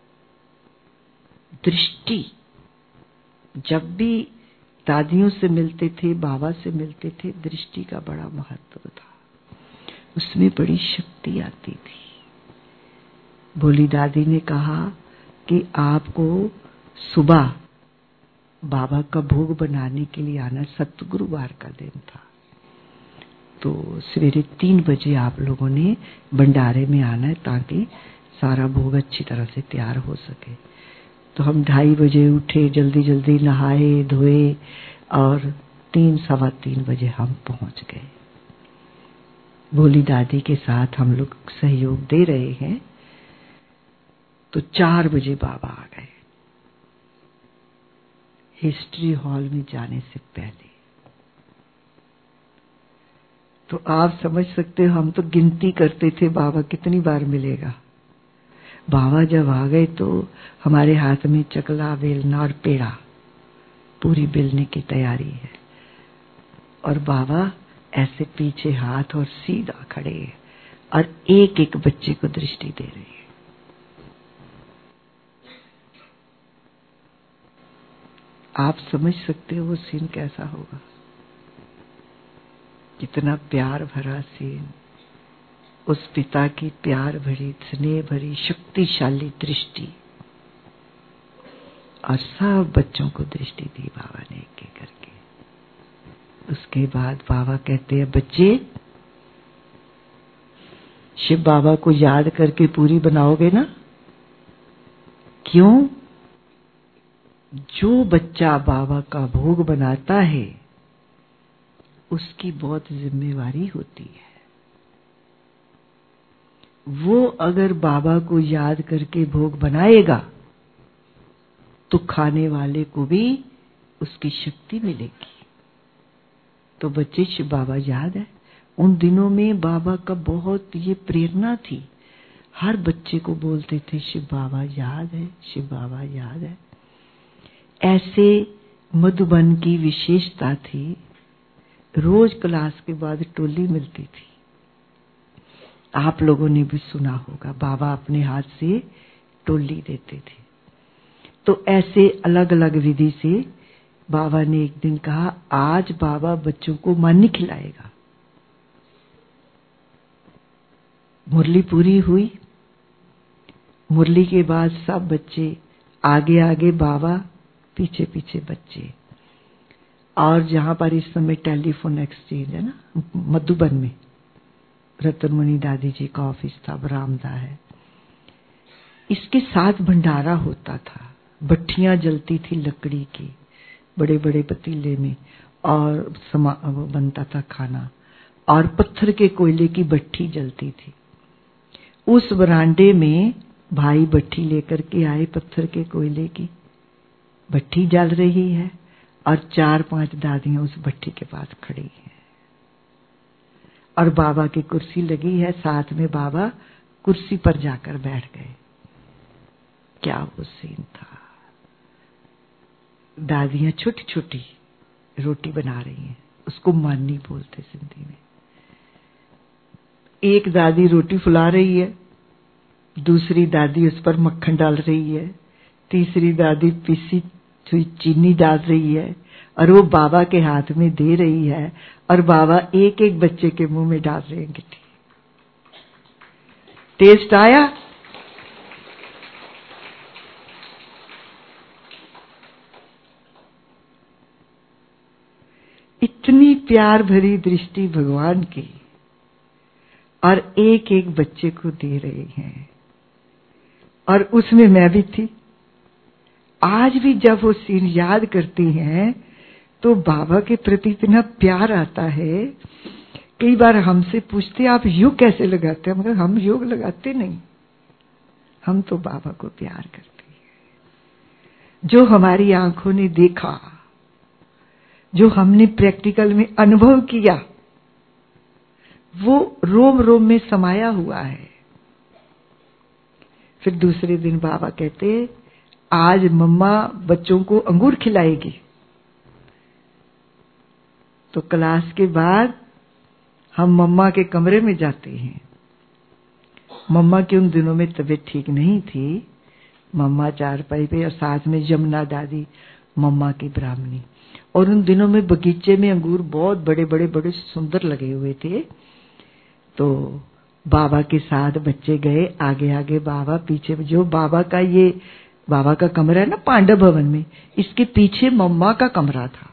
दृष्टि। जब भी दादियों से मिलते थे, बाबा से मिलते थे, दृष्टि का बड़ा महत्व था, उसमें बड़ी शक्ति आती थी। भोली दादी ने कहा कि आपको सुबह बाबा का भोग बनाने के लिए आना, सतगुरुवार का दिन था, तो सवेरे 3 बजे आप लोगों ने भंडारे में आना है ताकि सारा भोग अच्छी तरह से तैयार हो सके। तो हम 2:30 बजे उठे, जल्दी जल्दी नहाए धोए और 3, सवा 3 बजे हम पहुंच गए। भोली दादी के साथ हम लोग सहयोग दे रहे हैं। तो 4 बजे बाबा आ गए हिस्ट्री हॉल में जाने से पहले। तो आप समझ सकते हो, हम तो गिनती करते थे बाबा कितनी बार मिलेगा। बाबा जब आ गए तो हमारे हाथ में चकला, बेलना और पेड़ा, पूरी बेलने की तैयारी है। और बाबा ऐसे पीछे हाथ और सीधा खड़े हैं और एक एक बच्चे को दृष्टि दे रहे हैं। आप समझ सकते हो वो सीन कैसा होगा, कितना प्यार भरा सीन। उस पिता की प्यार भरी, स्नेह भरी, शक्तिशाली दृष्टि, और सब बच्चों को दृष्टि दी बाबा ने एक एक करके। उसके बाद बाबा कहते हैं, बच्चे शिव बाबा को याद करके पूरी बनाओगे ना? क्यों? जो बच्चा बाबा का भोग बनाता है उसकी बहुत जिम्मेवारी होती है। वो अगर बाबा को याद करके भोग बनाएगा तो खाने वाले को भी उसकी शक्ति मिलेगी। तो बच्चे, शिव बाबा याद है? उन दिनों में बाबा का बहुत ये प्रेरणा थी, हर बच्चे को बोलते थे शिव बाबा याद है, शिव बाबा याद है। ऐसे मधुबन की विशेषता थी, रोज क्लास के बाद टोली मिलती थी। आप लोगों ने भी सुना होगा, बाबा अपने हाथ से टोली देते थे। तो ऐसे अलग अलग विधि से बाबा ने एक दिन कहा, आज बाबा बच्चों को मानी खिलाएगा। मुरली पूरी हुई। मुरली के बाद सब बच्चे आगे आगे, बाबा पीछे पीछे बच्चे। और जहां पर इस समय टेलीफोन एक्सचेंज है ना, मधुबन में रतनमणि दादी जी का ऑफिस था, बरामदा है, इसके साथ भंडारा होता था। भट्टियां जलती थी लकड़ी की, बड़े बड़े पतीले में, और बनता था खाना, और पत्थर के कोयले की भट्टी जलती थी। उस बरांडे में भाई भट्टी लेकर के आए, पत्थर के कोयले की भट्टी जल रही है और 4-5 दादियां उस भट्टी के पास खड़ी हैं, और बाबा की कुर्सी लगी है, साथ में बाबा कुर्सी पर जाकर बैठ गए। क्या वो सीन था। दादियां छोटी छोटी रोटी बना रही हैं, उसको मानी बोलते सिंधी में। एक दादी रोटी फुला रही है, दूसरी दादी उस पर मक्खन डाल रही है, तीसरी दादी पीसी हुई चीनी डाल रही है, और वो बाबा के हाथ में दे रही है, और बाबा एक एक बच्चे के मुंह में डाल रहे हैं गिट्टी। टेस्ट आया? इतनी प्यार भरी दृष्टि भगवान की, और एक एक बच्चे को दे रहे हैं, और उसमें मैं भी थी। आज भी जब वो सीन याद करती हैं तो बाबा के प्रति इतना प्यार आता है। कई बार हमसे पूछते, आप योग कैसे लगाते हैं? मगर हम योग लगाते नहीं, हम तो बाबा को प्यार करते हैं। जो हमारी आंखों ने देखा, जो हमने प्रैक्टिकल में अनुभव किया वो रोम रोम में समाया हुआ है। फिर दूसरे दिन बाबा कहते आज मम्मा बच्चों को अंगूर खिलाएगी। तो क्लास के बाद हम मम्मा के कमरे में जाते हैं। मम्मा की उन दिनों में तबीयत ठीक नहीं थी। मम्मा चारपाई पे और साथ में यमुना दादी मम्मा की ब्राह्मणी। और उन दिनों में बगीचे में अंगूर बहुत बड़े बड़े बड़े सुंदर लगे हुए थे। तो बाबा के साथ बच्चे गए, आगे आगे बाबा, पीछे जो बाबा का कमरा है ना पांडव भवन में, इसके पीछे मम्मा का कमरा था।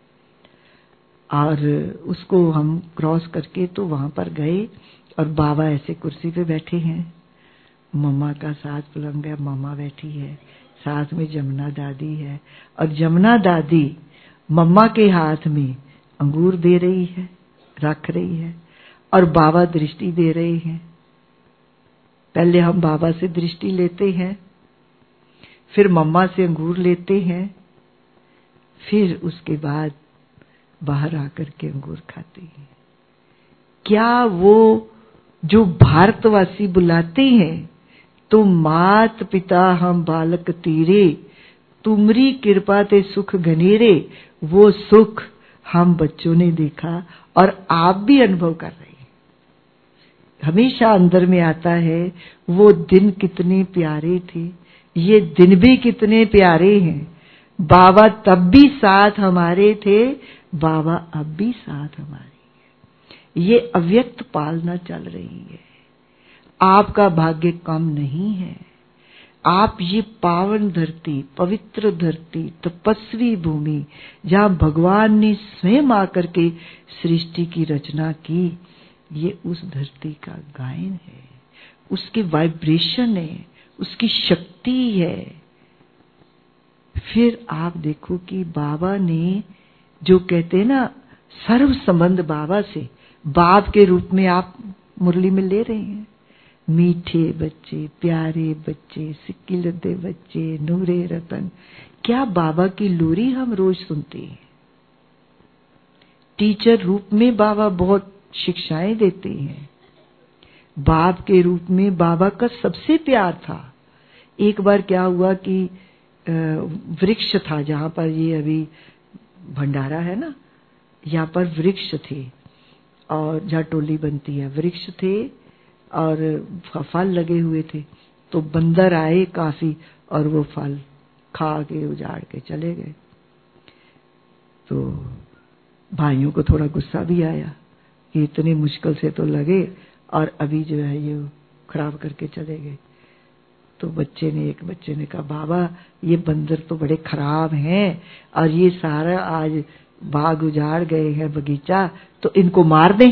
और उसको हम क्रॉस करके तो वहां पर गए और बाबा ऐसे कुर्सी पे बैठे हैं। मम्मा का साथ पलंग है, मम्मा बैठी है, साथ में जमुना दादी है और जमुना दादी मम्मा के हाथ में अंगूर दे रही है, रख रही है और बाबा दृष्टि दे रहे हैं। पहले हम बाबा से दृष्टि लेते हैं, फिर मम्मा से अंगूर लेते हैं, फिर उसके बाद बाहर आकर के अंगूर खाते हैं। क्या वो जो भारतवासी बुलाते हैं तुम मात पिता हम बालक तीरे, तुमरी कृपा ते सुख घनेरे, वो सुख हम बच्चों ने देखा और आप भी अनुभव कर रहे हैं। हमेशा अंदर में आता है वो दिन कितने प्यारे थे, ये दिन भी कितने प्यारे हैं। बाबा तब भी साथ हमारे थे, बाबा अब भी साथ हमारे हैं। ये अव्यक्त पालना चल रही है। आपका भाग्य कम नहीं है। आप ये पावन धरती, पवित्र धरती, तपस्वी भूमि, जहां भगवान ने स्वयं आकर के सृष्टि की रचना की, ये उस धरती का गायन है, उसके वाइब्रेशन है, उसकी शक्ति है। फिर आप देखो कि बाबा ने जो कहते हैं ना सर्व संबंध बाबा से, बाप के रूप में आप मुरली में ले रहे हैं। मीठे बच्चे, प्यारे बच्चे, सिक्की लद्दे बच्चे, नूरे रतन, क्या बाबा की लोरी हम रोज सुनते हैं। टीचर रूप में बाबा बहुत शिक्षाएं देते हैं। बाप के रूप में बाबा का सबसे प्यार था। एक बार क्या हुआ कि वृक्ष था जहां पर ये अभी भंडारा है ना, यहाँ पर वृक्ष थे और जहाँ टोली बनती है वृक्ष थे और फल लगे हुए थे। तो बंदर आए काफी और वो फल खा के उजाड़ के चले गए। तो भाइयों को थोड़ा गुस्सा भी आया कि इतनी मुश्किल से तो लगे और अभी जो है ये खराब करके चले गए। तो एक बच्चे ने कहा बाबा ये बंदर तो बड़े खराब हैं और ये सारा आज बाग उजाड़ गए हैं बगीचा, तो इनको मार दें।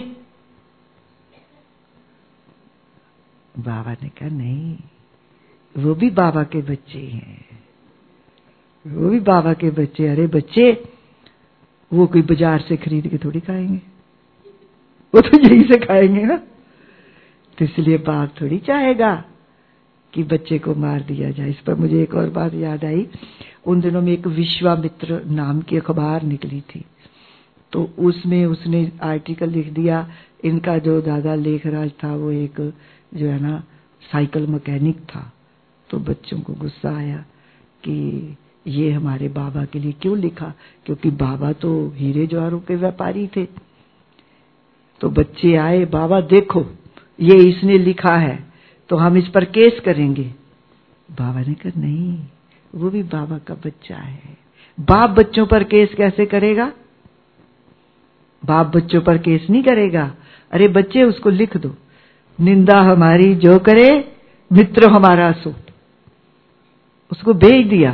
बाबा ने कहा नहीं, वो भी बाबा के बच्चे हैं, वो भी बाबा के बच्चे। अरे बच्चे वो कोई बाजार से खरीद के थोड़ी खाएंगे, वो तो यहीं से खाएंगे ना। तो इसलिए बाप थोड़ी चाहेगा कि बच्चे को मार दिया जाए। इस पर मुझे एक और बात याद आई। उन दिनों में एक विश्वामित्र नाम की अखबार निकली थी, तो उसमें उसने आर्टिकल लिख दिया। इनका जो दादा लेखराज था वो एक जो है ना साइकिल मैकेनिक था। तो बच्चों को गुस्सा आया कि ये हमारे बाबा के लिए क्यों लिखा, क्योंकि बाबा तो हीरे जवाहरों के व्यापारी थे। तो बच्चे आए, बाबा देखो ये इसने लिखा है तो हम इस पर केस करेंगे। बाबा ने कहा नहीं, वो भी बाबा का बच्चा है। बाप बच्चों पर केस कैसे करेगा? बाप बच्चों पर केस नहीं करेगा। अरे बच्चे उसको लिख दो, निंदा हमारी जो करे मित्र हमारा सो। उसको भेज दिया।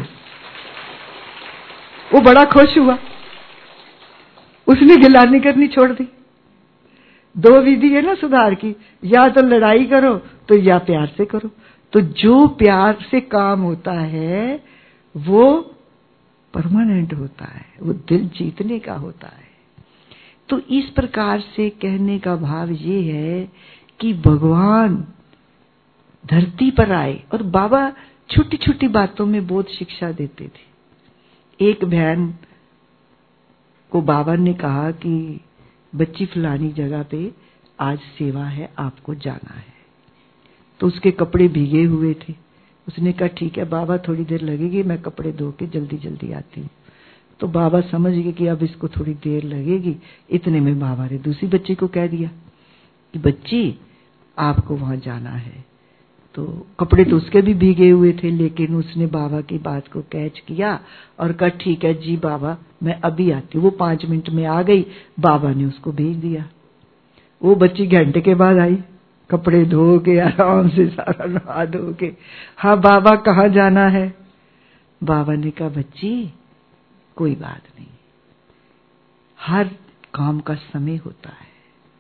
वो बड़ा खुश हुआ, उसने गिलानी करनी छोड़ दी। दो विधि है ना सुधार की, या तो लड़ाई करो तो या प्यार से करो। तो जो प्यार से काम होता है वो परमानेंट होता है, वो दिल जीतने का होता है। तो इस प्रकार से कहने का भाव ये है कि भगवान धरती पर आए और बाबा छोटी छोटी बातों में बहुत शिक्षा देते थे। एक बहन को बाबा ने कहा कि बच्ची फलानी जगह पे आज सेवा है, आपको जाना है। तो उसके कपड़े भीगे हुए थे। उसने कहा ठीक है बाबा, थोड़ी देर लगेगी, मैं कपड़े धो के जल्दी जल्दी आती हूँ। तो बाबा समझ गए कि अब इसको थोड़ी देर लगेगी। इतने में बाबा ने दूसरी बच्ची को कह दिया कि बच्ची आपको वहां जाना है। तो कपड़े तो उसके भी भीगे हुए थे, लेकिन उसने बाबा की बात को कैच किया और कहा ठीक है जी बाबा, मैं अभी आती हूँ। वो 5 मिनट में आ गई। बाबा ने उसको भेज दिया। वो बच्ची घंटे के बाद आई, कपड़े धो के आराम से सारा नहा धो के। हाँ बाबा, कहाँ जाना है? बाबा ने कहा बच्ची कोई बात नहीं, हर काम का समय होता है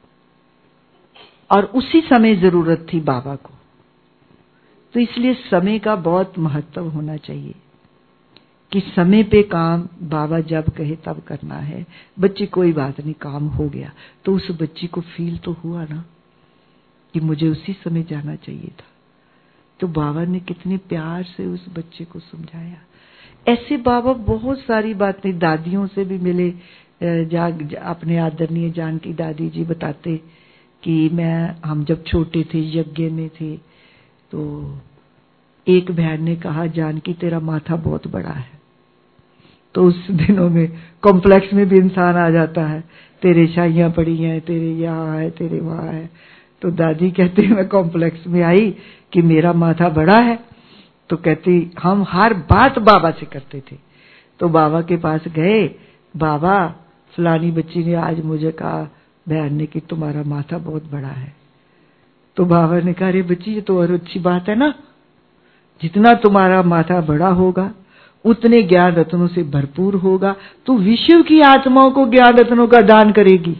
और उसी समय जरूरत थी बाबा को, तो इसलिए समय का बहुत महत्व होना चाहिए कि समय पे काम बाबा जब कहे तब करना है। बच्ची कोई बात नहीं, काम हो गया। तो उस बच्ची को फील तो हुआ ना कि मुझे उसी समय जाना चाहिए था। तो बाबा ने कितने प्यार से उस बच्चे को समझाया। ऐसे बाबा बहुत सारी बातें, दादियों से भी मिले। अपने आदरणीय जानकी दादी जी बताते कि हम जब छोटे थे, यज्ञ में थे, तो एक बहन ने कहा जानकी तेरा माथा बहुत बड़ा है। तो उस दिनों में कॉम्प्लेक्स में भी इंसान आ जाता है, तेरे शाइयां पड़ी हैं, तेरे यहाँ है, तेरे वहां है। तो दादी कहती मैं कॉम्प्लेक्स में आई कि मेरा माथा बड़ा है। तो कहती हम हर बात बाबा से करते थे। तो बाबा के पास गए, बाबा फलानी बच्ची ने आज मुझे कहा बहन ने कि तुम्हारा माथा बहुत बड़ा है। तो बाबा ने कहा अरे बच्ची ये तो और अच्छी बात है ना, जितना तुम्हारा माथा बड़ा होगा उतने ज्ञान रत्नों से भरपूर होगा, तो विश्व की आत्माओं को ज्ञान रत्नों का दान करेगी।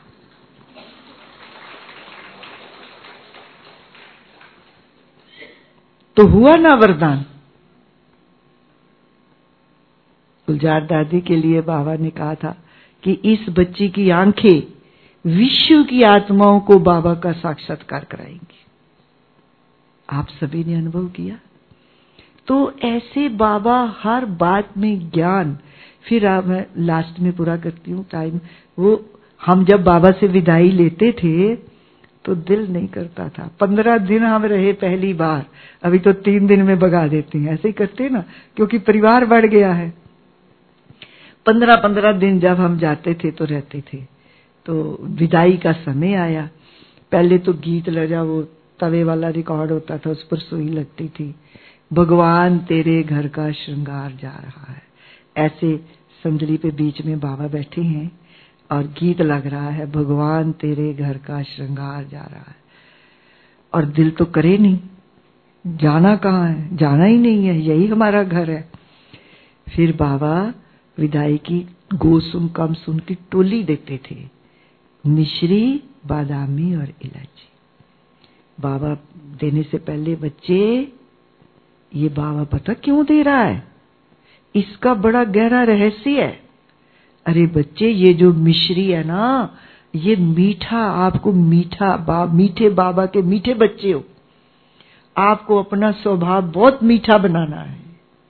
तो हुआ ना वरदान। गुलजार दादी के लिए बाबा ने कहा था कि इस बच्ची की आंखें विश्व की आत्माओं को बाबा का साक्षात्कार कराएंगी। आप सभी ने अनुभव किया। तो ऐसे बाबा हर बात में ज्ञान। फिर मैं लास्ट में पूरा करती हूँ टाइम। वो हम जब बाबा से विदाई लेते थे तो दिल नहीं करता था। 15 दिन हम रहे पहली बार, अभी तो 3 दिन में भगा देते हैं, ऐसे ही करते ना, क्योंकि परिवार बढ़ गया है। 15-15 दिन जब हम जाते थे तो रहते थे। तो विदाई का समय आया। पहले तो गीत लगा, वो तवे वाला रिकॉर्ड होता था, उस पर सुई लगती थी, भगवान तेरे घर का श्रृंगार जा रहा है। ऐसे संदली पे बीच में बाबा बैठे हैं और गीत लग रहा है, भगवान तेरे घर का श्रृंगार जा रहा है। और दिल तो करे नहीं, जाना कहाँ है, जाना ही नहीं है, यही हमारा घर है। फिर बाबा विदाई की गोसुम कम सुन की टोली देते थे, मिश्री, बादामी और इलायची। बाबा देने से पहले बच्चे ये बाबा पता क्यों दे रहा है, इसका बड़ा गहरा रहस्य है। अरे बच्चे ये जो मिश्री है ना, ये मीठा, आपको मीठे बाबा के मीठे बच्चे हो, आपको अपना स्वभाव बहुत मीठा बनाना है।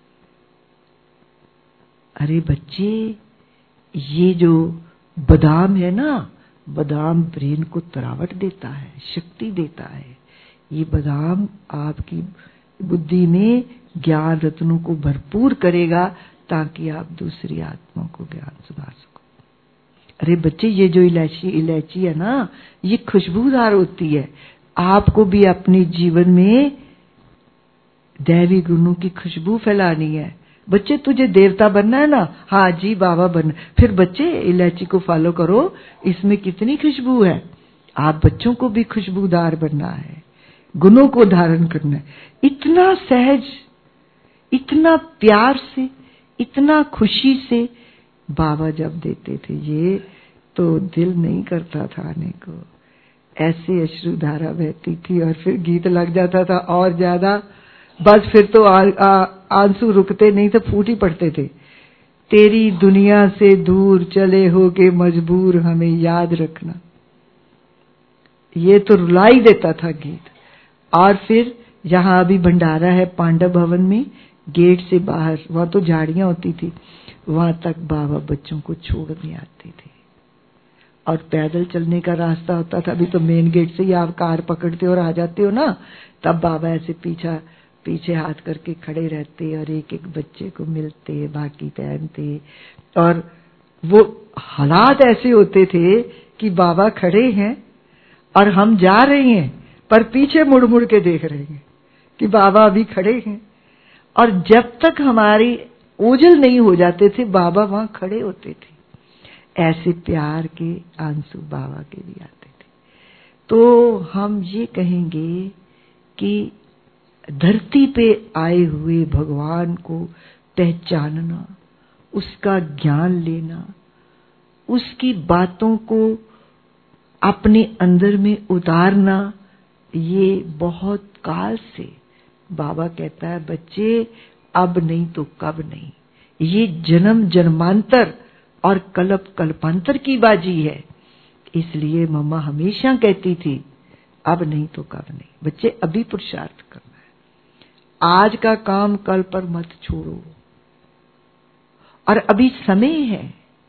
अरे बच्चे ये जो बादाम है ना, बादाम ब्रेन को तरावट देता है, शक्ति देता है। ये बादाम आपकी बुद्धि में ज्ञान रत्नों को भरपूर करेगा ताकि आप दूसरी आत्माओं को ज्ञान सुना सको। अरे बच्चे ये जो इलायची है ना, ये खुशबूदार होती है। आपको भी अपने जीवन में दैवी गुणों की खुशबू फैलानी है। बच्चे तुझे देवता बनना है ना, हाँ जी बाबा बनना। फिर बच्चे इलायची को फॉलो करो, इसमें कितनी खुशबू है। आप बच्चों को भी खुशबूदार बनना है, गुणों को धारण करना है। इतना सहज, इतना प्यार से, इतना खुशी से बाबा जब देते थे ये, तो दिल नहीं करता था आने को। ऐसे अश्रुधारा बहती थी और फिर गीत लग जाता था और ज्यादा, बस फिर तो आंसू रुकते नहीं थे, फूट ही पड़ते थे। तेरी दुनिया से दूर चले हो के मजबूर हमें याद रखना, ये तो रुला ही देता था गीत। और फिर जहां अभी भंडारा है पांडव भवन में, गेट से बाहर, वहां तो झाड़ियां होती थी, वहां तक बाबा बच्चों को छोड़ने आते थे। और पैदल चलने का रास्ता होता था, अभी तो मेन गेट से ही आप कार पकड़ते हो और आ जाते हो ना, तब बाबा ऐसे पीछे हाथ करके खड़े रहते और एक एक बच्चे को मिलते, बाकी पहनते। और वो हालात ऐसे होते थे कि बाबा खड़े हैं और हम जा रहे हैं, पर पीछे मुड़ मुड़ के देख रहे हैं कि बाबा अभी खड़े हैं। और जब तक हमारी ओझल नहीं हो जाते थे, बाबा वहां खड़े होते थे। ऐसे प्यार के आंसू बाबा के भी आते थे। तो हम ये कहेंगे कि धरती पे आए हुए भगवान को पहचानना, उसका ज्ञान लेना, उसकी बातों को अपने अंदर में उतारना, ये बहुत काल से बाबा कहता है बच्चे अब नहीं तो कब नहीं। ये जन्म जन्मांतर और कल्प कल्पांतर की बाजी है। इसलिए मम्मा हमेशा कहती थी अब नहीं तो कब नहीं, बच्चे अभी पुरुषार्थ करना है, आज का काम कल पर मत छोड़ो, और अभी समय है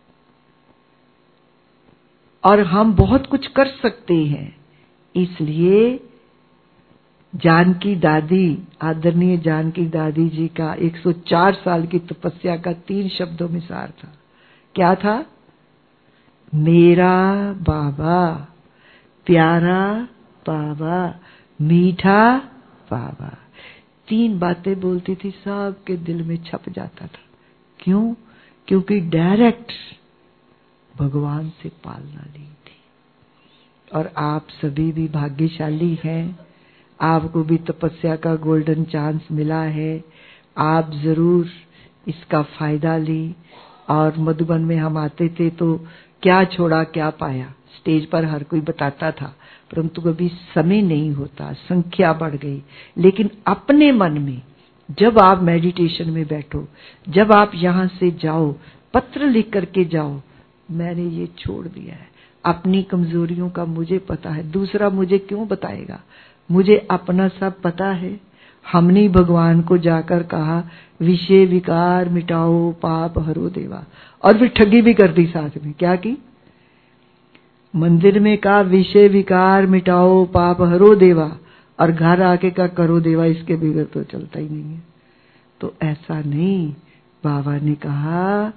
और हम बहुत कुछ कर सकते हैं। इसलिए जानकी दादी, आदरणीय जानकी दादी जी का 104 साल की तपस्या का 3 शब्दों में सार था। क्या था? मेरा बाबा, प्यारा बाबा, मीठा बाबा। 3 बातें बोलती थी, सबके दिल में छप जाता था। क्यों? क्योंकि डायरेक्ट भगवान से पालना ली थी। और आप सभी भी भाग्यशाली हैं, आपको भी तपस्या का गोल्डन चांस मिला है। आप जरूर इसका फायदा ली। और मधुबन में हम आते थे तो क्या छोड़ा क्या पाया, स्टेज पर हर कोई बताता था, परंतु कभी समय नहीं होता, संख्या बढ़ गई। लेकिन अपने मन में जब आप मेडिटेशन में बैठो, जब आप यहां से जाओ, पत्र लिख करके जाओ, मैंने ये छोड़ दिया है, अपनी कमजोरियों का मुझे पता है, दूसरा मुझे क्यों बताएगा, मुझे अपना सब पता है। हमने भगवान को जाकर कहा विषय विकार मिटाओ पाप हरो देवा, और फिर ठगी भी कर दी साथ में। क्या की? मंदिर में कहा विषय विकार मिटाओ पाप हरो देवा, और घर आके कहा करो देवा, इसके बगैर तो चलता ही नहीं है। तो ऐसा नहीं, बाबा ने कहा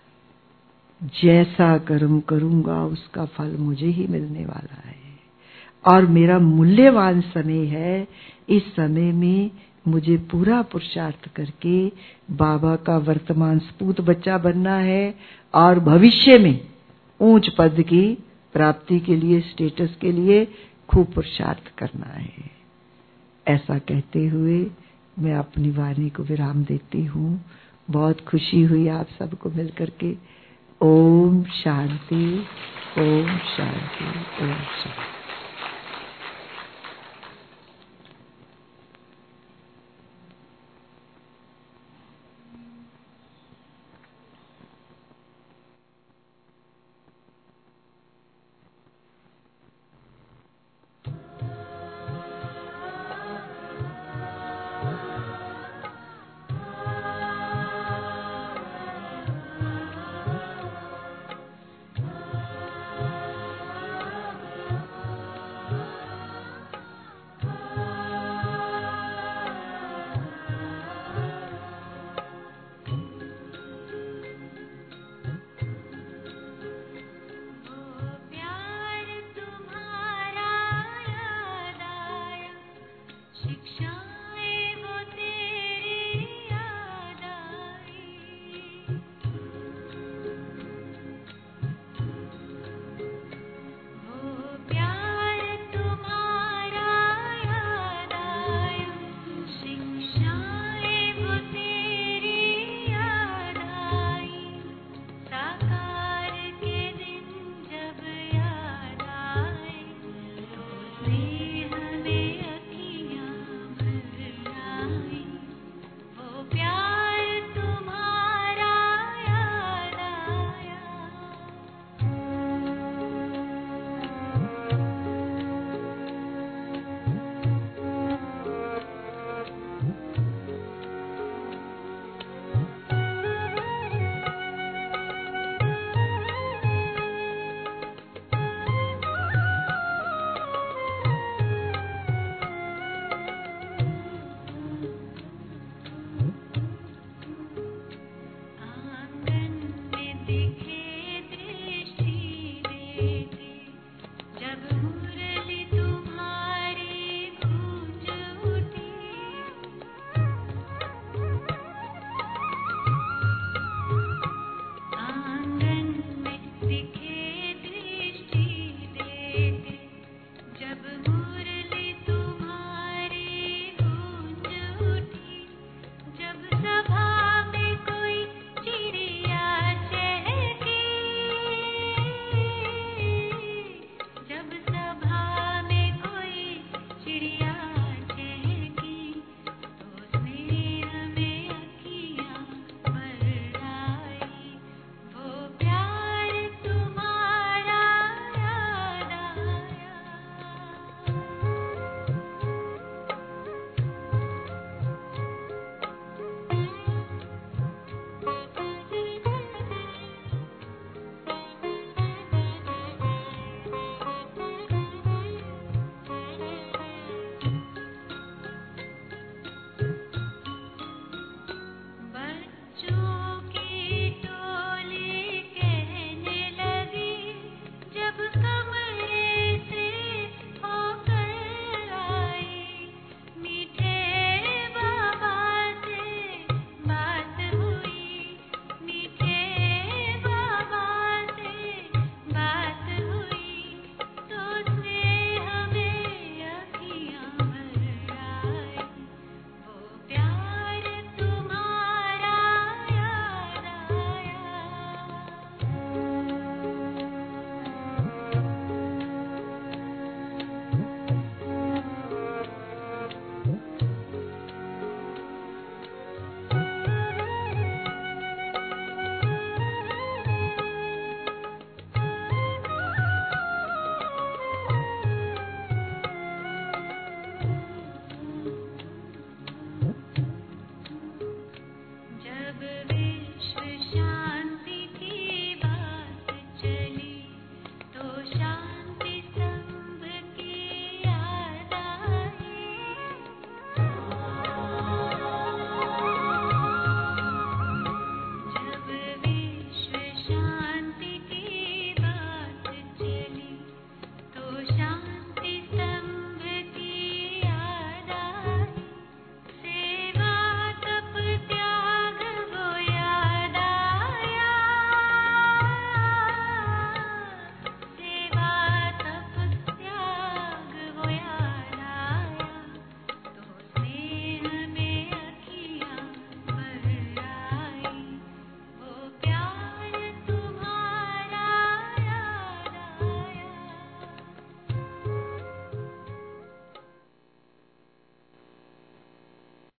जैसा कर्म करूंगा उसका फल मुझे ही मिलने वाला है, और मेरा मूल्यवान समय है। इस समय में मुझे पूरा पुरुषार्थ करके बाबा का वर्तमान सपूत बच्चा बनना है, और भविष्य में ऊंच पद की प्राप्ति के लिए, स्टेटस के लिए खूब पुरुषार्थ करना है। ऐसा कहते हुए मैं अपनी वाणी को विराम देती हूँ। बहुत खुशी हुई आप सबको मिलकर के। ओम शांति, ओम शांति, ओम शांति।